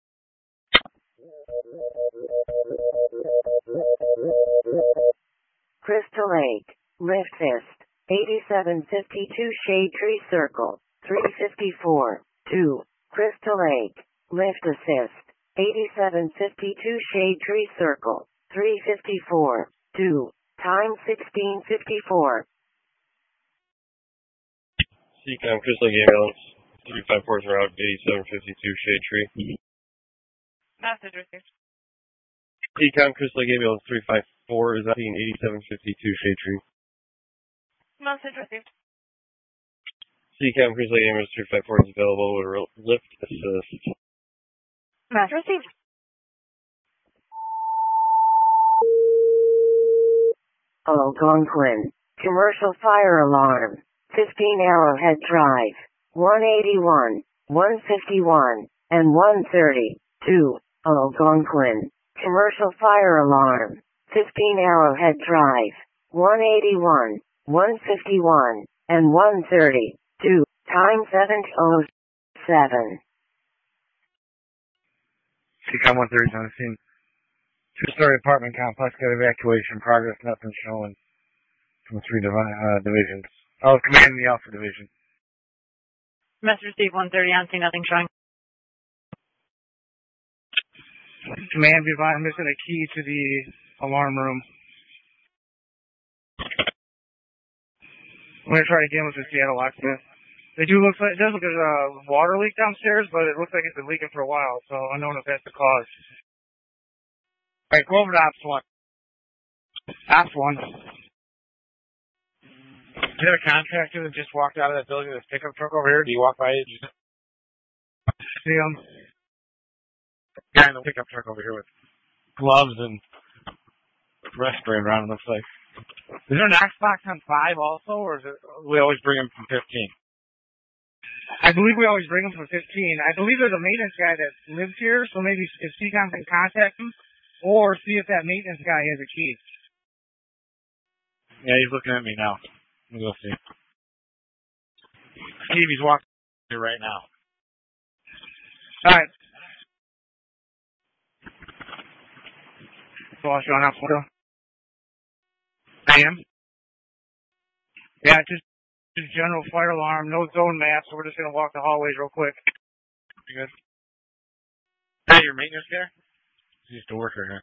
Crystal Lake. Lift Fist. eighty-seven fifty-two Shade Tree Circle. three fifty-four. two. Crystal Lake. Lift Assist. eighty-seven fifty-two Shade Tree Circle. three fifty-four. two. Time sixteen fifty-four. C COM Crystal Lake Ambulance three five four is route eighty-seven fifty-two Shade Tree. Message received. C COM Crystal Lake Ambulance three five four is in eighty-seven fifty-two Shade Tree. Message received. C COM Crystal Lake Ambulance three five four is available with lift assist. Message received. Algonquin. Commercial fire alarm. fifteen Arrowhead Drive. one eighty-one, one fifty-one, and one thirty. two. Algonquin. Commercial fire alarm. fifteen Arrowhead Drive. one eighty-one, one fifty-one, and one thirty. two. Time seven oh seven. C COM one thirty is on the scene. Two-story apartment complex got evacuation progress, nothing showing from three divi uh, divisions. I was commanding the Alpha Division. Message received, one thirty on scene, nothing showing. Command, be advised, I'm missing a key to the alarm room. I'm gonna try again with the Seattle locksmith. They do look like, it does look like there's a water leak downstairs, but it looks like it's been leaking for a while, so I don't know if that's the cause. Alright, go over to Ops one. Ops one. Do you have a contractor that just walked out of that building with his pickup truck over here? Do you walk by it? Did you see him? Guy in the pickup truck over here with gloves and Respiring around, it looks like. Is there an X box on five also, or is it, we always bring them from fifteen? I believe we always bring them from fifteen. I believe there's a maintenance guy that lives here, so maybe if C COM can contact him, or see if that maintenance guy has a key. Yeah, he's looking at me now. Let me go see. Steve, he's walking here right now. Alright. So what's going on, Florida? I am. Yeah, just, just general fire alarm, no zone map, so we're just gonna walk the hallways real quick. You good? Hey, your maintenance guy? He used to work here.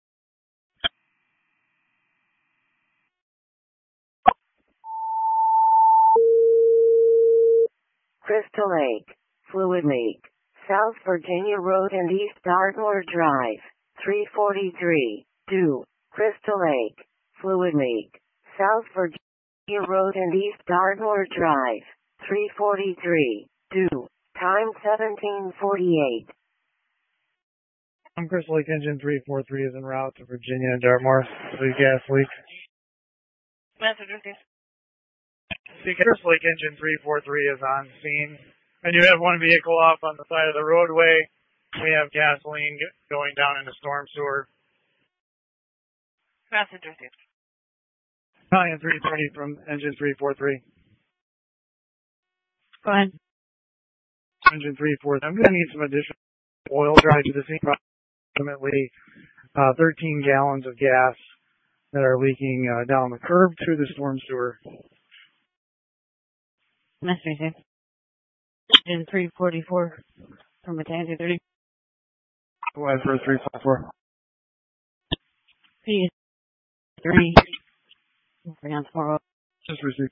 Crystal Lake, Fluid Leak, South Virginia Road and East Dartmoor Drive, three forty-three, due, Crystal Lake, Fluid Leak, South Virginia Road and East Dartmoor Drive, three forty-three, due, time seventeen forty-eight. I'm Crystal Lake Engine three four three is en route to Virginia and Dartmoor. Please gas leak. Message received. Crystal Lake Engine three four three is on scene. And you have one vehicle up on the side of the roadway. We have gasoline going down into storm sewer. Message received. Italian three thirty from Engine three four three. Go ahead. Engine three four three. I'm going to need some additional oil drive to the scene. Approximately uh, thirteen gallons of gas that are leaking uh, down the curb through the storm sewer. Message received. Engine three forty-four from Battalion two thirty. Go ahead for three five four. P three. Bring on four. Just received.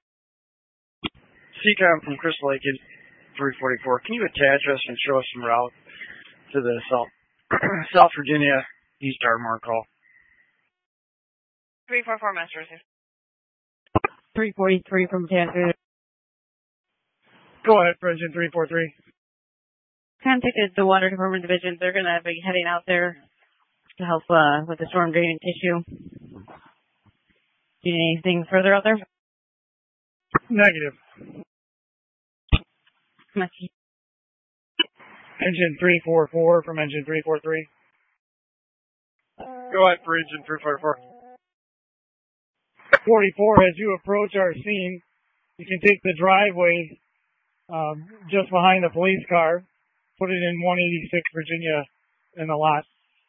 C COM from Crystal Lake in three forty-four. Can you attach us and show us some route to the South South Virginia East Dartmoor call? three four four, Master Receive. three forty-three from Battalion two thirty. Go ahead for Engine three four three. Contacted the Water Department Division. They're going to be heading out there to help uh, with the storm drainage issue. Do you need anything further out there? Negative. Message. Engine three four four from Engine three four three. Go ahead for Engine three four four. forty-four, as you approach our scene, you can take the driveway um, just behind the police car, put it in one eighty-six Virginia in the lot.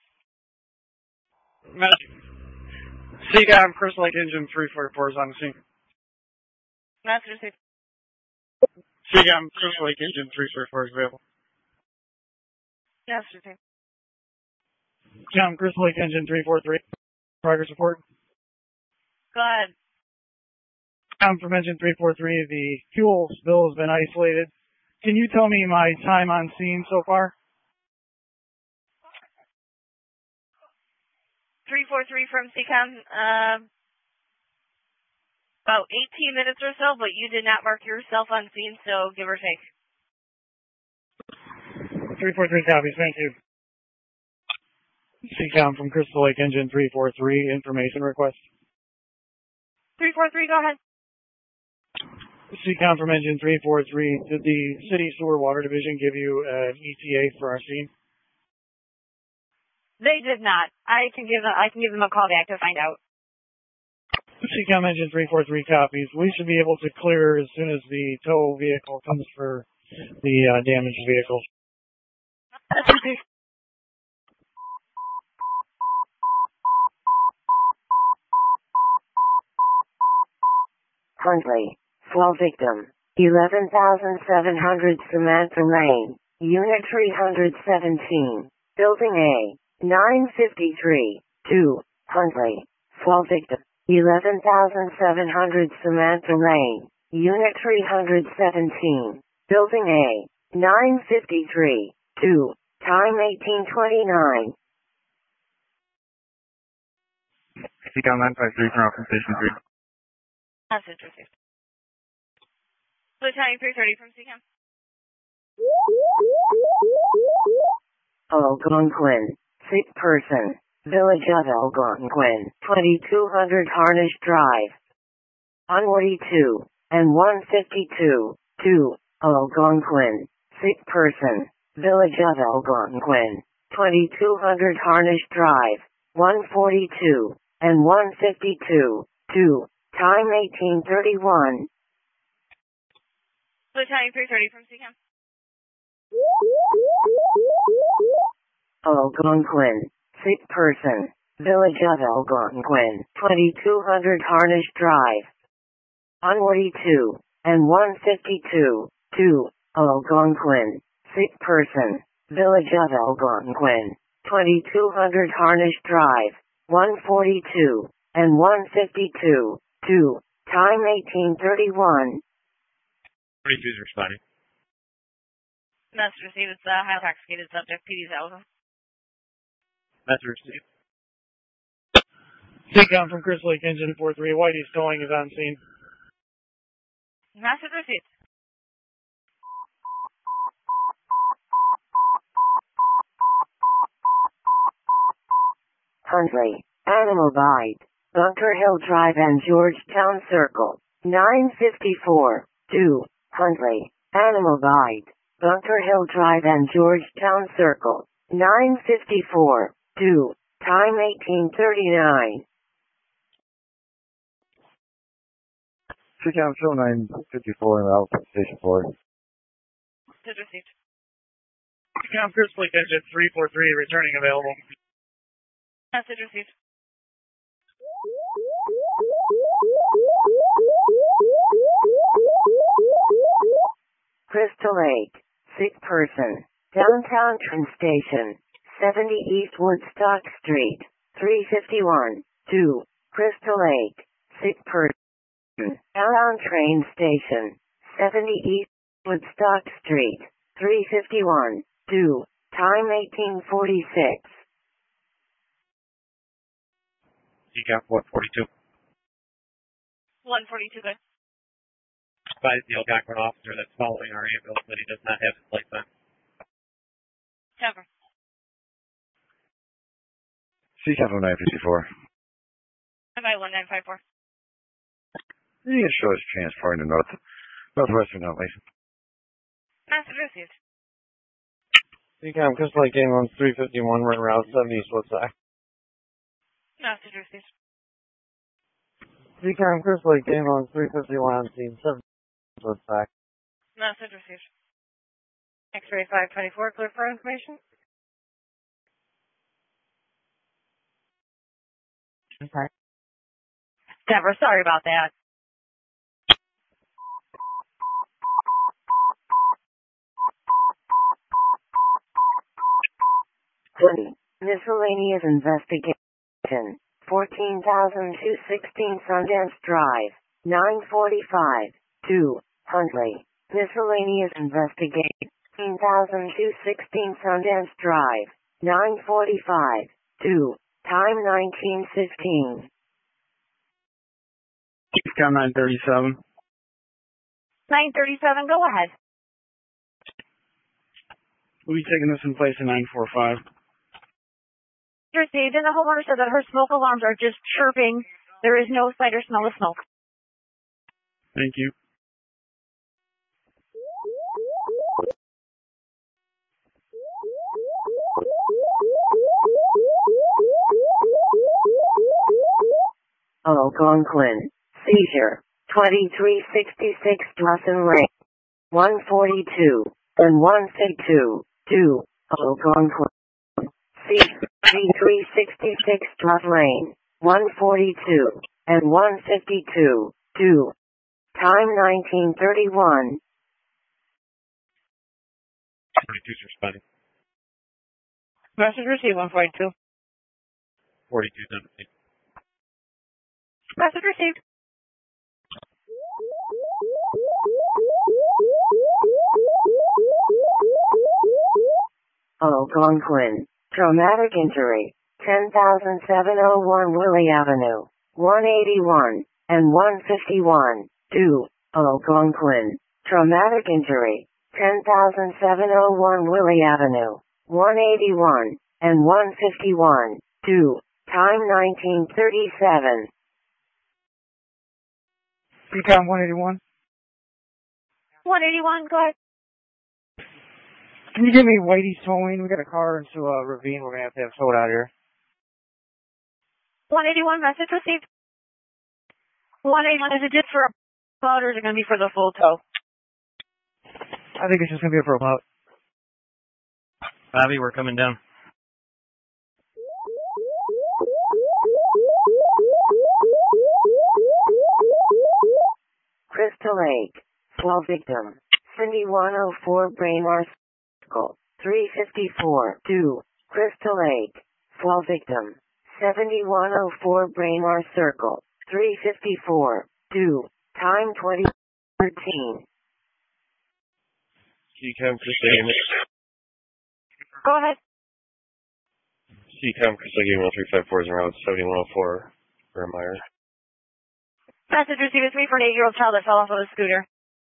C COM Crystal Lake Engine three forty-four is on the scene. Master Receive. C COM Crystal Lake Engine three forty-four is available. Master Receive. John, Crystal Lake Engine three four three. Progress report. Go ahead. I'm from Engine three four three. The fuel spill has been isolated. Can you tell me my time on scene so far? three four three from C COM. Uh, about eighteen minutes or so, but you did not mark yourself on scene, so give or take. three four three copies. Thank you. C COM from Crystal Lake Engine three four three. Information request. three four three, go ahead. C COM from Engine three four three. Did the City Sewer Water Division give you an E T A for our scene? They did not. I can give them, I can give them a call back to find out. C COM Engine three four three copies. We should be able to clear as soon as the tow vehicle comes for the uh, damaged vehicle. Huntley, Flow Victim, eleven thousand seven hundred Samantha Lane, Unit three seventeen, Building A, nine fifty-three, two, Huntley, Flow Victim, eleven thousand seven hundred Samantha Lane, Unit three seventeen, Building A, nine fifty-three, two, time eighteen twenty-nine. C COM nine five three from Station three. Message received. Battalion three thirty from C COM. Algonquin, sick person, Village of Algonquin, twenty-two hundred Harnish Drive. Unworthy two, and one fifty-two, two, Algonquin, sick person, Village of Algonquin, twenty-two hundred Harnish Drive, one forty-two, and one fifty-two, two, time eighteen thirty-one. Battalion three thirty from C CAM. Algonquin, sick person, Village of Algonquin, twenty-two hundred Harnish Drive. Unworthy two, and one fifty-two, two, Algonquin, sick person, Village of Algonquin, twenty-two hundred Harnish Drive, one forty-two, and one fifty-two, two, time eighteen thirty-one. forty-two's responding. Message received. It's a high intoxicated subject. P D's out. Message received. Take-down from Crystal Lake Engine four three. Whitey's towing is on scene. Message received. Huntley, Animal Bite, Bunker Hill Drive and Georgetown Circle, nine fifty-four, two, Huntley, Animal Bite, Bunker Hill Drive and Georgetown Circle, nine fifty-four, two, time eighteen thirty-nine. C CAM show nine fifty-four and out from Station four. Message received. C-CAM Crystal Lake Engine three four three returning available. Message received. Crystal Lake, sick person, downtown train station, seventy East Woodstock Street, three fifty-one, two, Crystal Lake, sick person, downtown train station, seventy East Woodstock Street, three fifty-one, two, time eighteen forty-six. C CAM one forty-two. one forty-two, good. By the Algonquin officer that's following our ambulance that he does not have his lights on. Cover. C CAM nine fifty-four. Bye one nine five four. The show is transporting to north, northwestern Huntley. Message received. C CAM Crystal Lake Ambulance three fifty-one, we're in Route seventy East Woodstock. Message received. C CAM Crystal Lake Ambulance three fifty-one on scene seven East Woodstock. Message received. X-ray five twenty-four, clear for information. Okay. Deborah, sorry about that. twenty. Miscellaneous investigation. fourteen thousand two hundred sixteen Sundance Drive. nine forty-five. two. Huntley. Miscellaneous investigation. fifteen thousand two hundred sixteen Sundance Drive. nine forty-five. two. Time nineteen fifteen. C CAM nine thirty-seven. nine thirty-seven, go ahead. We'll be taking this in place in nine forty-five. Received, and the homeowner said that her smoke alarms are just chirping. There is no sight or smell of smoke. Thank you. Algonquin. Seizure. twenty-three sixty-six Dawson Lane. one forty-two. And one fifty-two. two. Algonquin. Seizure. twenty-three sixty-six Dawson Lane. one forty-two. And one fifty-two. two. Time nineteen thirty-one. forty-two's responding. Message received, one forty-two. forty-two's on the scene. Message received. Algonquin. Traumatic injury. ten thousand seven oh one Willie Avenue. one eighty-one. And one fifty-one. two. Algonquin. Traumatic injury. ten thousand seven oh one Willie Avenue. one eighty-one. And one fifty-one. two. Time nineteen thirty-seven. C COM one eighty-one. one eighty-one, go ahead. Can you give me Whitey's towing? We got a car into a ravine. We're going to have to have towed out here. one eighty-one, message received. one eighty-one, is it just for a float or is it going to be for the full tow? I think it's just going to be a pro out. Bobby, we're coming down. Crystal Lake. Slow victim. Cindy one oh four Braemar Circle. three fifty-four. two. Crystal Lake. Slow victim. seventy-one oh four Braemar Circle. three fifty-four. two. Time twenty thirteen. C COM Crystal Game. Go ahead. C COM Crystal Game one three five four is around seventy-one oh four Braemar. Message received is me for an eight-year-old child that fell off of a scooter.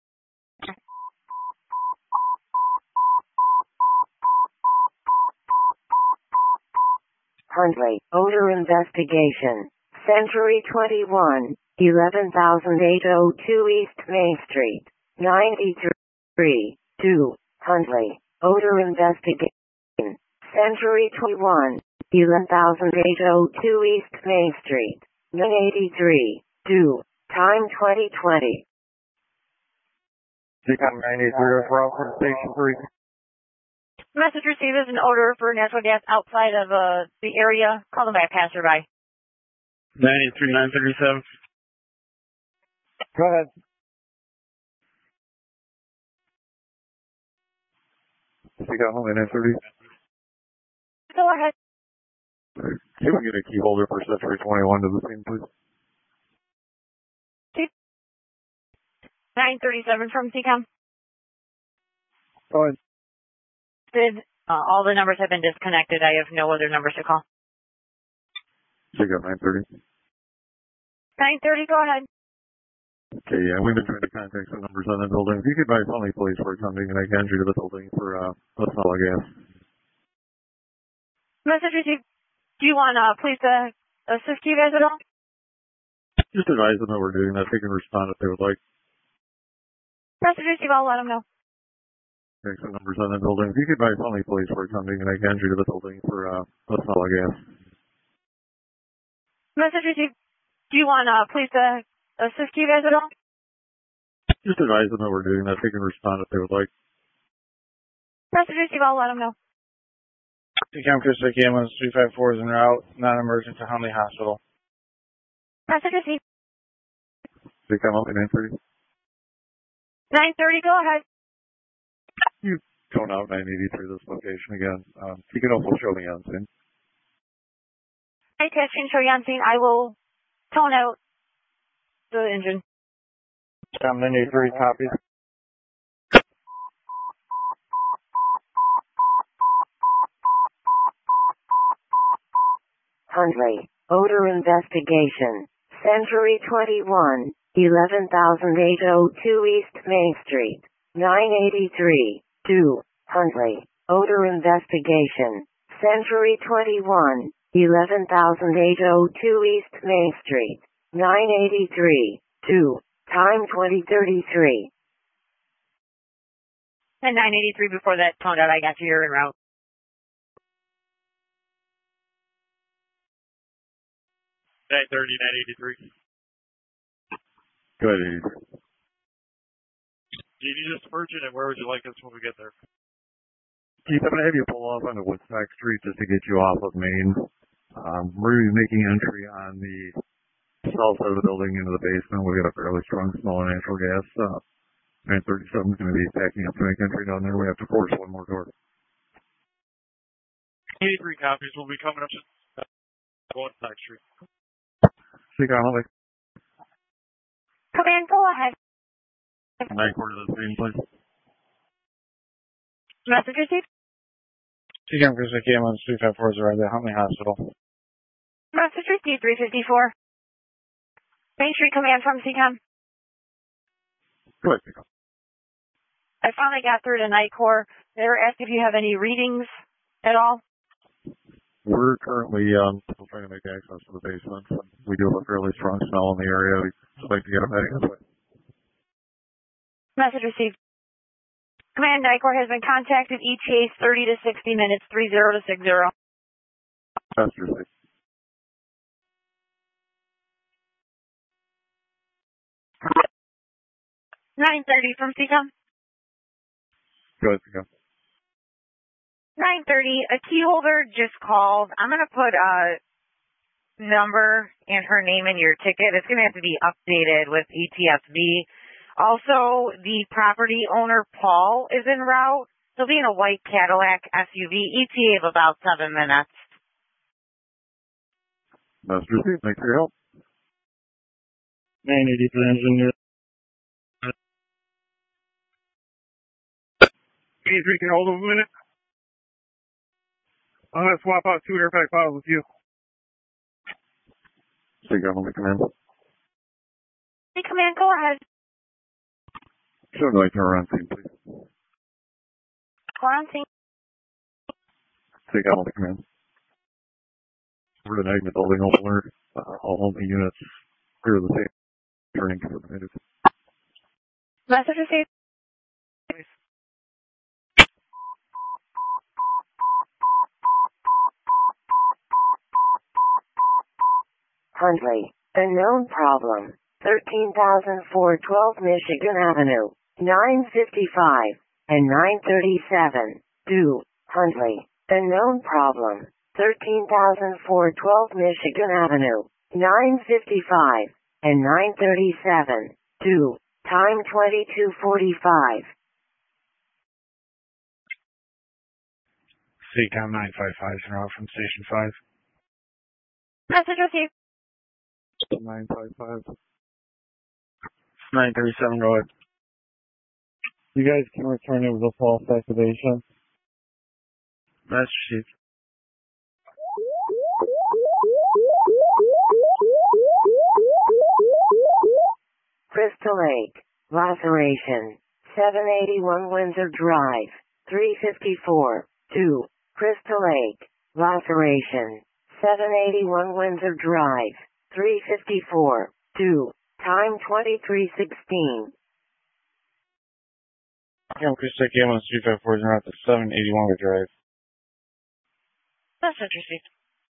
Huntley. Odor investigation. Century twenty-one. eleven thousand eight oh two East Main Street. ninety-three. two. Huntley. Odor investigation. Century twenty-one. eleven thousand eight oh two East Main Street. nine eighty-three. two. Time twenty twenty. C COM nine eighty-three, route from Station three. Message received is an odor for natural gas outside of uh, the area. Call them by a passerby. nine eighty-three, nine thirty-seven. Go ahead. C COM only nine thirty. Go ahead. See if we can get a key holder for Century twenty-one to the scene, please. nine thirty-seven from C COM. Go ahead. Did, uh, all the numbers have been disconnected. I have no other numbers to call. C COM nine thirty. nine thirty, go ahead. Okay, yeah, we've been trying to contact some numbers on the building. If you could advise only police for something and I can entry to the building for uh, a solid gas. Message received. Do you want uh, police to assist you guys at all? Just advise them that we're doing that. They can respond if they would like. Message received. I'll let them know. Take some numbers on the building. If you could advise only police for something and I can entry to the building for uh, a solid gas. Message received. Do you want uh, police to assist you guys at all? Just advise them that we're doing that. They can respond if they would like. Message received. I'll let them know. C COM Crystal Lake ambulance three five four is en route, non-emergent to Huntley Hospital. Message received. They come up at nine thirty. nine thirty, go ahead. You tone out nine eighty-three this location again. Um, you can also show me on scene. I test and show you on scene. I will tone out the engine. COM nine eighty-three, copy. Huntley. Odor investigation. Century twenty-one. eleven thousand eight oh two East Main Street. nine eighty-three. two. Huntley. Odor investigation. Century twenty-one. eleven thousand eight oh two East Main Street. nine eighty-three. two. Time twenty thirty-three. And nine eighty-three before that toned out. I got you here en route. nine thirty, nine eighty-three. Go ahead, eighty-three. Do you need us to merge it, and where would you like us when we get there? Keith, I'm going to have you pull off onto Woodstock Street just to get you off of Main. Um, we're going to be making entry on the south side of the building into the basement. We've got a fairly strong smell of natural gas. Uh, nine thirty-seven is going to be packing up to make entry down there. We have to force one more door. eighty-three copies will be coming up to Woodstock Street. C COM, Huntley. Command, go ahead. nine quarter to the scene, please. Message received. C COM Crystal Lake ambulance three five four is arrived at Huntley Hospital. Message received, three fifty-four. Main Street Command from C COM. Go ahead, C COM. I finally got through to Night Corps. They were asking if you have any readings at all. We're currently um, still trying to make access to the basement. We do have a fairly strong smell in the area. We'd like to get a medic this way. Message received. Command NICOR has been contacted. E T A thirty to sixty minutes, three zero to six zero. Message received. nine thirty from C COM. Go ahead, go. nine thirty, a key holder just called. I'm going to put a number and her name in your ticket. It's going to have to be updated with E T S B. Also, the property owner, Paul, is en route. He'll be in a white Cadillac S U V, E T A of about seven minutes. Message received. Thanks for your help. nine eighty for the engineer. eighty-three, can you hold him a minute? I'm going to swap out two airpack bottles with you. State Government Command. Hey, Command, go ahead. Show no turn around scene, please. Quarantine. State Government Command. We're denying the building alert. Uh, all the units clear the safe. Turning to the native. Message received. Huntley, a known problem. thirteen thousand four hundred twelve Michigan Avenue, nine fifty-five and nine thirty-seven. Due, Huntley, a known problem. thirteen thousand four hundred twelve Michigan Avenue, nine fifty-five and nine thirty-seven. Due, time twenty-two forty-five. C COM nine five five is out from Station five. Message received. nine five five. nine thirty-seven, go ahead. You guys can return it with a false activation. Message received. Crystal Lake, laceration, seven eighty-one Windsor Drive, three fifty-four. Two, Crystal Lake, laceration, seven eighty-one Windsor Drive, three fifty-four. Two, time twenty-three sixteen. Cam Crystal Lake ambulance three five four is around to seven eighty-one Windsor Drive. Message received.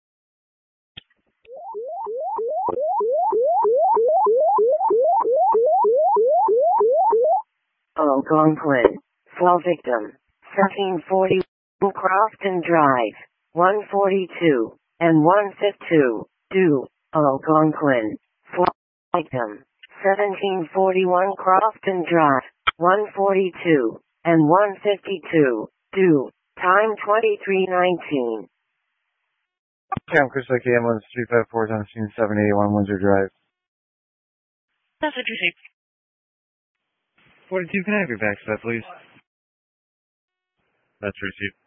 Algonquin, cell victim, thirteen forty Crofton Drive, one forty-two and one fifty-two. Due, Algonquin, flight victim, seventeen forty-one Crofton Drive, one forty-two and one fifty-two. Due, time twenty-three nineteen. Cam Crystal Lake ambulance three five four is on scene seven eighty-one Windsor Drive. Message received. forty-two, can I have your back step, please? That's received.